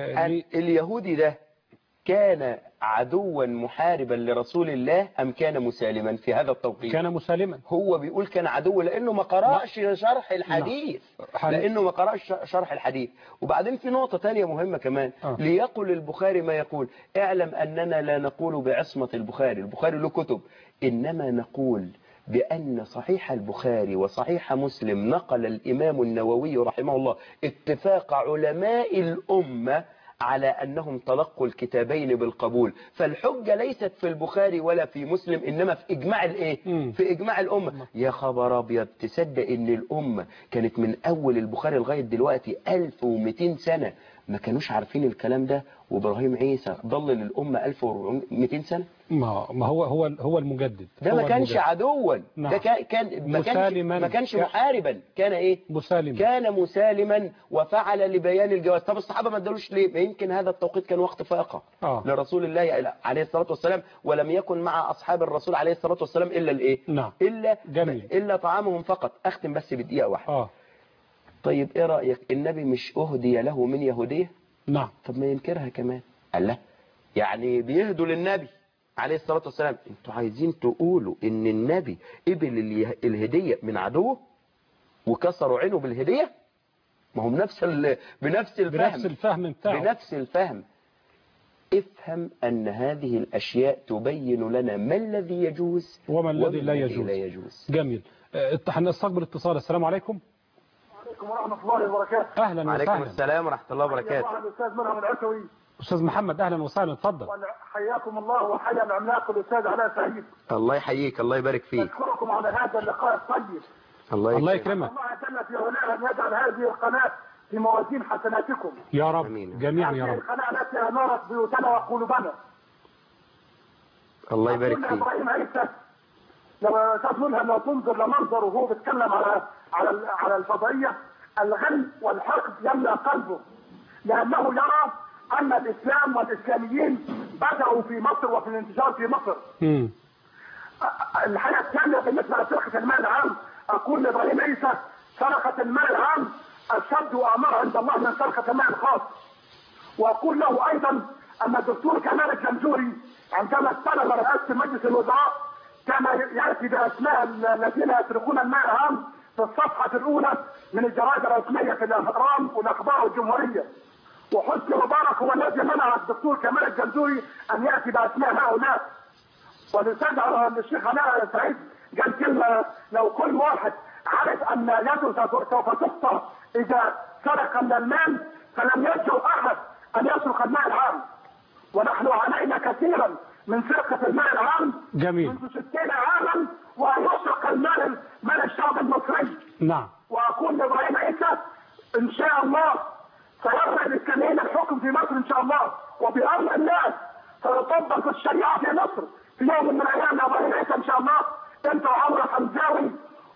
اليهودي ده كان عدوا محاربا لرسول الله أم كان مسالما في هذا التوقيت؟ كان مسالما. هو بيقول كان عدو لأنه ما قرأش شرح الحديث، لأنه ما قرأش شرح الحديث. وبعدين في نقطة تانية مهمة كمان، آه. ليقل البخاري ما يقول. اعلم أننا لا نقول بعصمة البخاري، البخاري له كتب، إنما نقول بأن صحيح البخاري وصحيح مسلم نقل الإمام النووي رحمه الله اتفاق علماء الأمة على أنهم تلقوا الكتابين بالقبول. فالحجة ليست في البخاري ولا في مسلم، إنما في إجماع الإيه؟ في إجماع الأمة. يا خبر أبيض، تصدق إن الأمة كانت من أول البخاري لغاية دلوقتي ألف ومئتين سنة ما كانوش عارفين الكلام ده، وإبراهيم عيسى ضلل الأمة ألف ومئتين سنة. ما ما هو هو هو المجدد. ده ما كانش عدوا، نعم. ده كان ما كانش ما كانش محاربا، كان ايه؟ مسالما. كان مسالما وفعل لبيان الجواز. طب الصحابه ما ادالوش ليه؟ ما يمكن هذا التوقيت كان وقت فاقه آه. لرسول الله عليه الصلاه والسلام، ولم يكن مع اصحاب الرسول عليه الصلاه والسلام الا الايه؟ نعم. الا جميل. الا طعامهم فقط. اختم بس بدقيقه واحده. اه طيب ايه رايك؟ النبي مش اهدي له من يهوديه؟ نعم. طب ما ينكرها كمان. قال لا، يعني بيهدوا للنبي عليه الصلاة والسلام. انتوا عايزين تقولوا ان النبي قبل الهدية من عدوه وكسروا عينه بالهدية؟ ما هم نفس ال... بنفس الفهم بنفس الفهم بتاعه. بنفس الفهم. افهم ان هذه الاشياء تبين لنا ما الذي يجوز وما الذي لا يجوز. لا يجوز. جميل. هنستقبل اتصال. السلام عليكم. وعليكم ورحمة الله وبركاته. اهلا وسهلا. وعليكم السلام ورحمة الله وبركاته. الاستاذ مرحبا العسوي. استاذ محمد اهلا وسهلا، اتفضل. حياكم الله وحيا العملاق الاستاذ علاء سعيد. الله يحييك، الله يبارك فيك. اشكركم على هذا اللقاء الطيب. الله الله يكرمك. الله جل في علاه ان يجعل هذه القناه في موازين حسناتكم يا رب. أمين. جميعا يا رب. القناه التي انارت بيوتنا وقلوبنا. الله يبارك فيك. ابراهيم عيسى لو تظنها لو تنظر لمنظره وهو بيتكلم على على على الفضائيه، الغل والحقد يملا قلبه، لانه يرى أن الإسلام والإسلاميين بدأوا في مصر وفي الانتشار في مصر. امم الحاجة الثانية بالنسبة لسرقة المال العام، أقول لإبراهيم عيسى سرقة المال العام أشد وأمر عند الله من سرقة المال الخاص. وأقول له أيضا أن الدكتور كمال الجمزوري عندما استلم رئاسة مجلس الوزراء كان يأتي بأسماء الذين يسرقون المال العام في الصفحة الأولى من الجرائد الرسمية في الأهرام والأخبار الجمهورية. وحسني مبارك هو الذي منع الدكتور كمال الجنزوري ان ياتي باسماء هؤلاء. ولسجع الشيخ علاء سعيد قال كلمه: لو كل واحد عرف ان يده سوف تقطع اذا سرق من المال فلم يجرؤ احد ان يسرق المال العام. ونحن عانينا كثيرا من سرقه المال العام جميل منذ ستين عاما، وان يسرق المال مال الشعب المصري. نعم. واقول لابراهيم عيسى ان شاء الله سيرفع الاسلاميين الحكم في مصر ان شاء الله، وبامر الناس سيطبق الشريعه في مصر في يوم من الايام يا ابراهيم عيسى ان شاء الله، انت وعمرو حمزاوي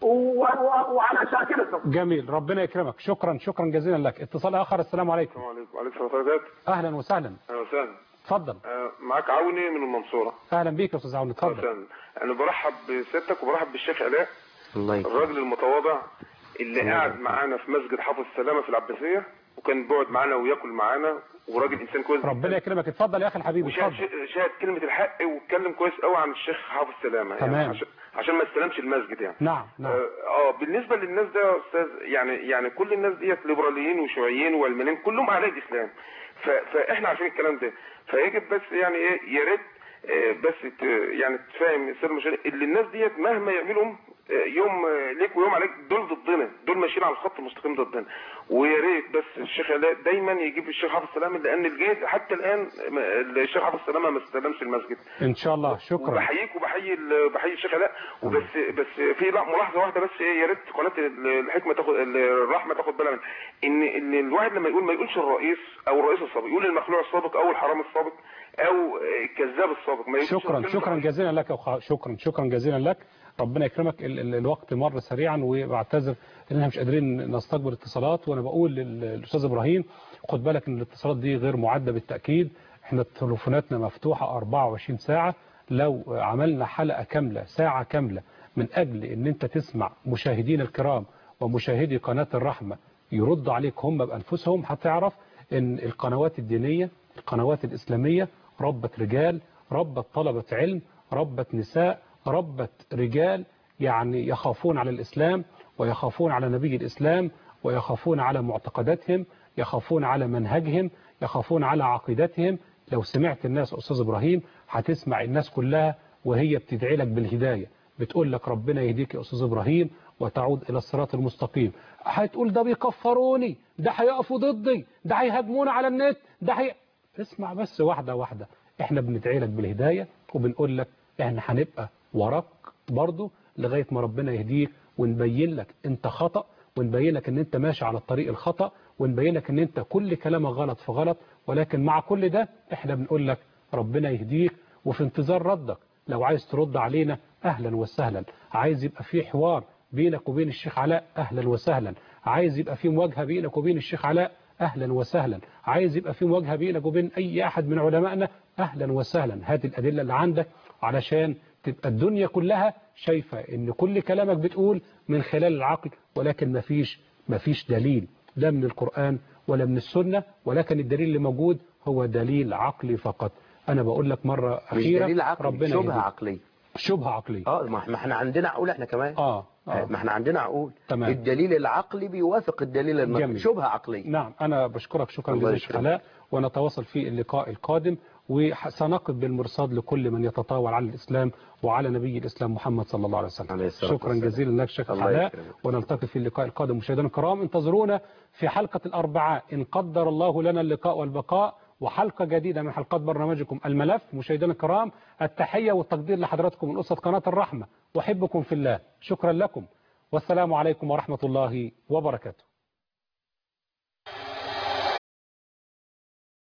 وعلى شاكلتهم. جميل، ربنا يكرمك. شكرا شكرا جزيلا لك. اتصال اخر. السلام عليكم. السلام عليكم. وعليكم السلام ورحمه الله. اهلا وسهلا. اهلا وسهلا. اتفضل. آه معاك عوني من المنصوره. اهلا بيك يا استاذ عوني، اتفضل. اهلا. انا برحب بسيادتك وبرحب بالشيخ علاء، الله يكرمك، الراجل المتواضع اللي قاعد معانا في مسجد حافظ السلامه في العباسيه، وكان بيقعد معانا وياكل معانا، وراجل انسان كويس. ربنا يكرمك. اتفضل يا اخي الحبيب. اتفضل. شاهد كلمه الحق واتكلم كويس قوي عن الشيخ حافظ السلامه. تمام. يعني عشان عشان ما استلمش المسجد يعني. نعم نعم. اه بالنسبه للناس ده يا استاذ، يعني يعني كل الناس ديت ليبراليين وشيوعيين وعلمانيين كلهم اعداء الاسلام. فاحنا عارفين الكلام ده، فيجب بس يعني ايه يا ريت بس يعني تفهم السر المشاهد اللي الناس ديت مهما يعملوا يوم ليك ويوم عليك دول ضدنا، دول ماشيين على الخط المستقيم ضدنا. ويا ريت بس الشيخ علاء دايما يجيب الشيخ حافظ السلامه، لان الجيش حتى الان الشيخ حافظ السلامه ما استلمش المسجد. ان شاء الله. شكرا. وبحييك وبحيي بحيي الشيخ علاء. وبس بس في ملاحظه واحده بس، ايه يا ريت قناه الحكمه تاخد الرحمه تاخد بالها من ان ان الواحد لما يقول ما يقولش الرئيس او الرئيس السابق، يقول المخلوع السابق او الحرام السابق او الكذاب السابق. ما شكرا شكرا جزيلا لك. شكرا شكرا جزيلا لك. ربنا يكرمك. ال ال الوقت مر سريعا، وبعتذر ان احنا مش قادرين نستقبل اتصالات. وانا بقول للاستاذ ابراهيم خد بالك ان الاتصالات دي غير معده بالتاكيد. احنا تليفوناتنا مفتوحه أربعة وعشرين ساعه. لو عملنا حلقه كامله ساعه كامله من اجل ان انت تسمع مشاهدين الكرام ومشاهدي قناه الرحمه يردوا عليك هم بانفسهم، هتعرف ان القنوات الدينيه القنوات الاسلاميه ربت رجال، ربت طلبه علم، ربت نساء، ربت رجال يعني يخافون على الإسلام ويخافون على نبي الإسلام ويخافون على معتقداتهم، يخافون على منهجهم، يخافون على عقيدتهم. لو سمعت الناس أستاذ إبراهيم هتسمع الناس كلها وهي بتدعي لك بالهداية، بتقول لك ربنا يهديك يا أستاذ إبراهيم وتعود إلى الصراط المستقيم. هتقول ده بيكفروني، ده هيقفوا ضدي، ده هيهاجمون على النت، ده هي... اسمع بس واحدة واحدة. احنا بندعي لك بالهداية وبنقول لك احنا هنبقى وراك برضو لغاية ما ربنا يهديك، ونبين لك انت خطأ، ونبين لك ان انت ماشي على الطريق الخطأ، ونبين لك ان انت كل كلامك غلط في غلط. ولكن مع كل ده احنا بنقول لك ربنا يهديك، وفي انتظار ردك. لو عايز ترد علينا اهلا وسهلا، عايز يبقى في حوار بينك وبين الشيخ علاء اهلا وسهلا، عايز يبقى في مواجهة بينك وبين الشيخ علاء اهلا وسهلا، عايز يبقى في مواجهة بينك وبين اي احد من علمائنا اهلا وسهلا. هات الادلة اللي عندك علشان تبقى الدنيا كلها شايفة ان كل كلامك بتقول من خلال العقل، ولكن مفيش مفيش دليل لا من القرآن ولا من السنة، ولكن الدليل اللي موجود هو دليل عقلي فقط. انا بقول لك مرة اخيرة، دليل عقلي، ربنا شبهة يهديك. عقلية شبهة عقلية. اه ما احنا عندنا عقول احنا كمان. اه, آه. ما احنا عندنا عقول. تمام. الدليل العقلي بيوافق الدليل النقلي، شبهة عقلية. نعم. انا بشكرك شكرا جزيلا شيخ علاء، ونتواصل في اللقاء القادم، وسنقف بالمرصاد لكل من يتطاول على الإسلام وعلى نبي الإسلام محمد صلى الله عليه وسلم. شكرا جزيلا لك شيخ علاء، ونلتقي في اللقاء القادم. مشاهدينا الكرام انتظرونا في حلقة الأربعاء إن قدر الله لنا اللقاء والبقاء، وحلقة جديدة من حلقات برنامجكم الملف. مشاهدينا الكرام التحية والتقدير لحضراتكم من أسرة قناة الرحمة، وأحبكم في الله. شكرا لكم، والسلام عليكم ورحمة الله وبركاته.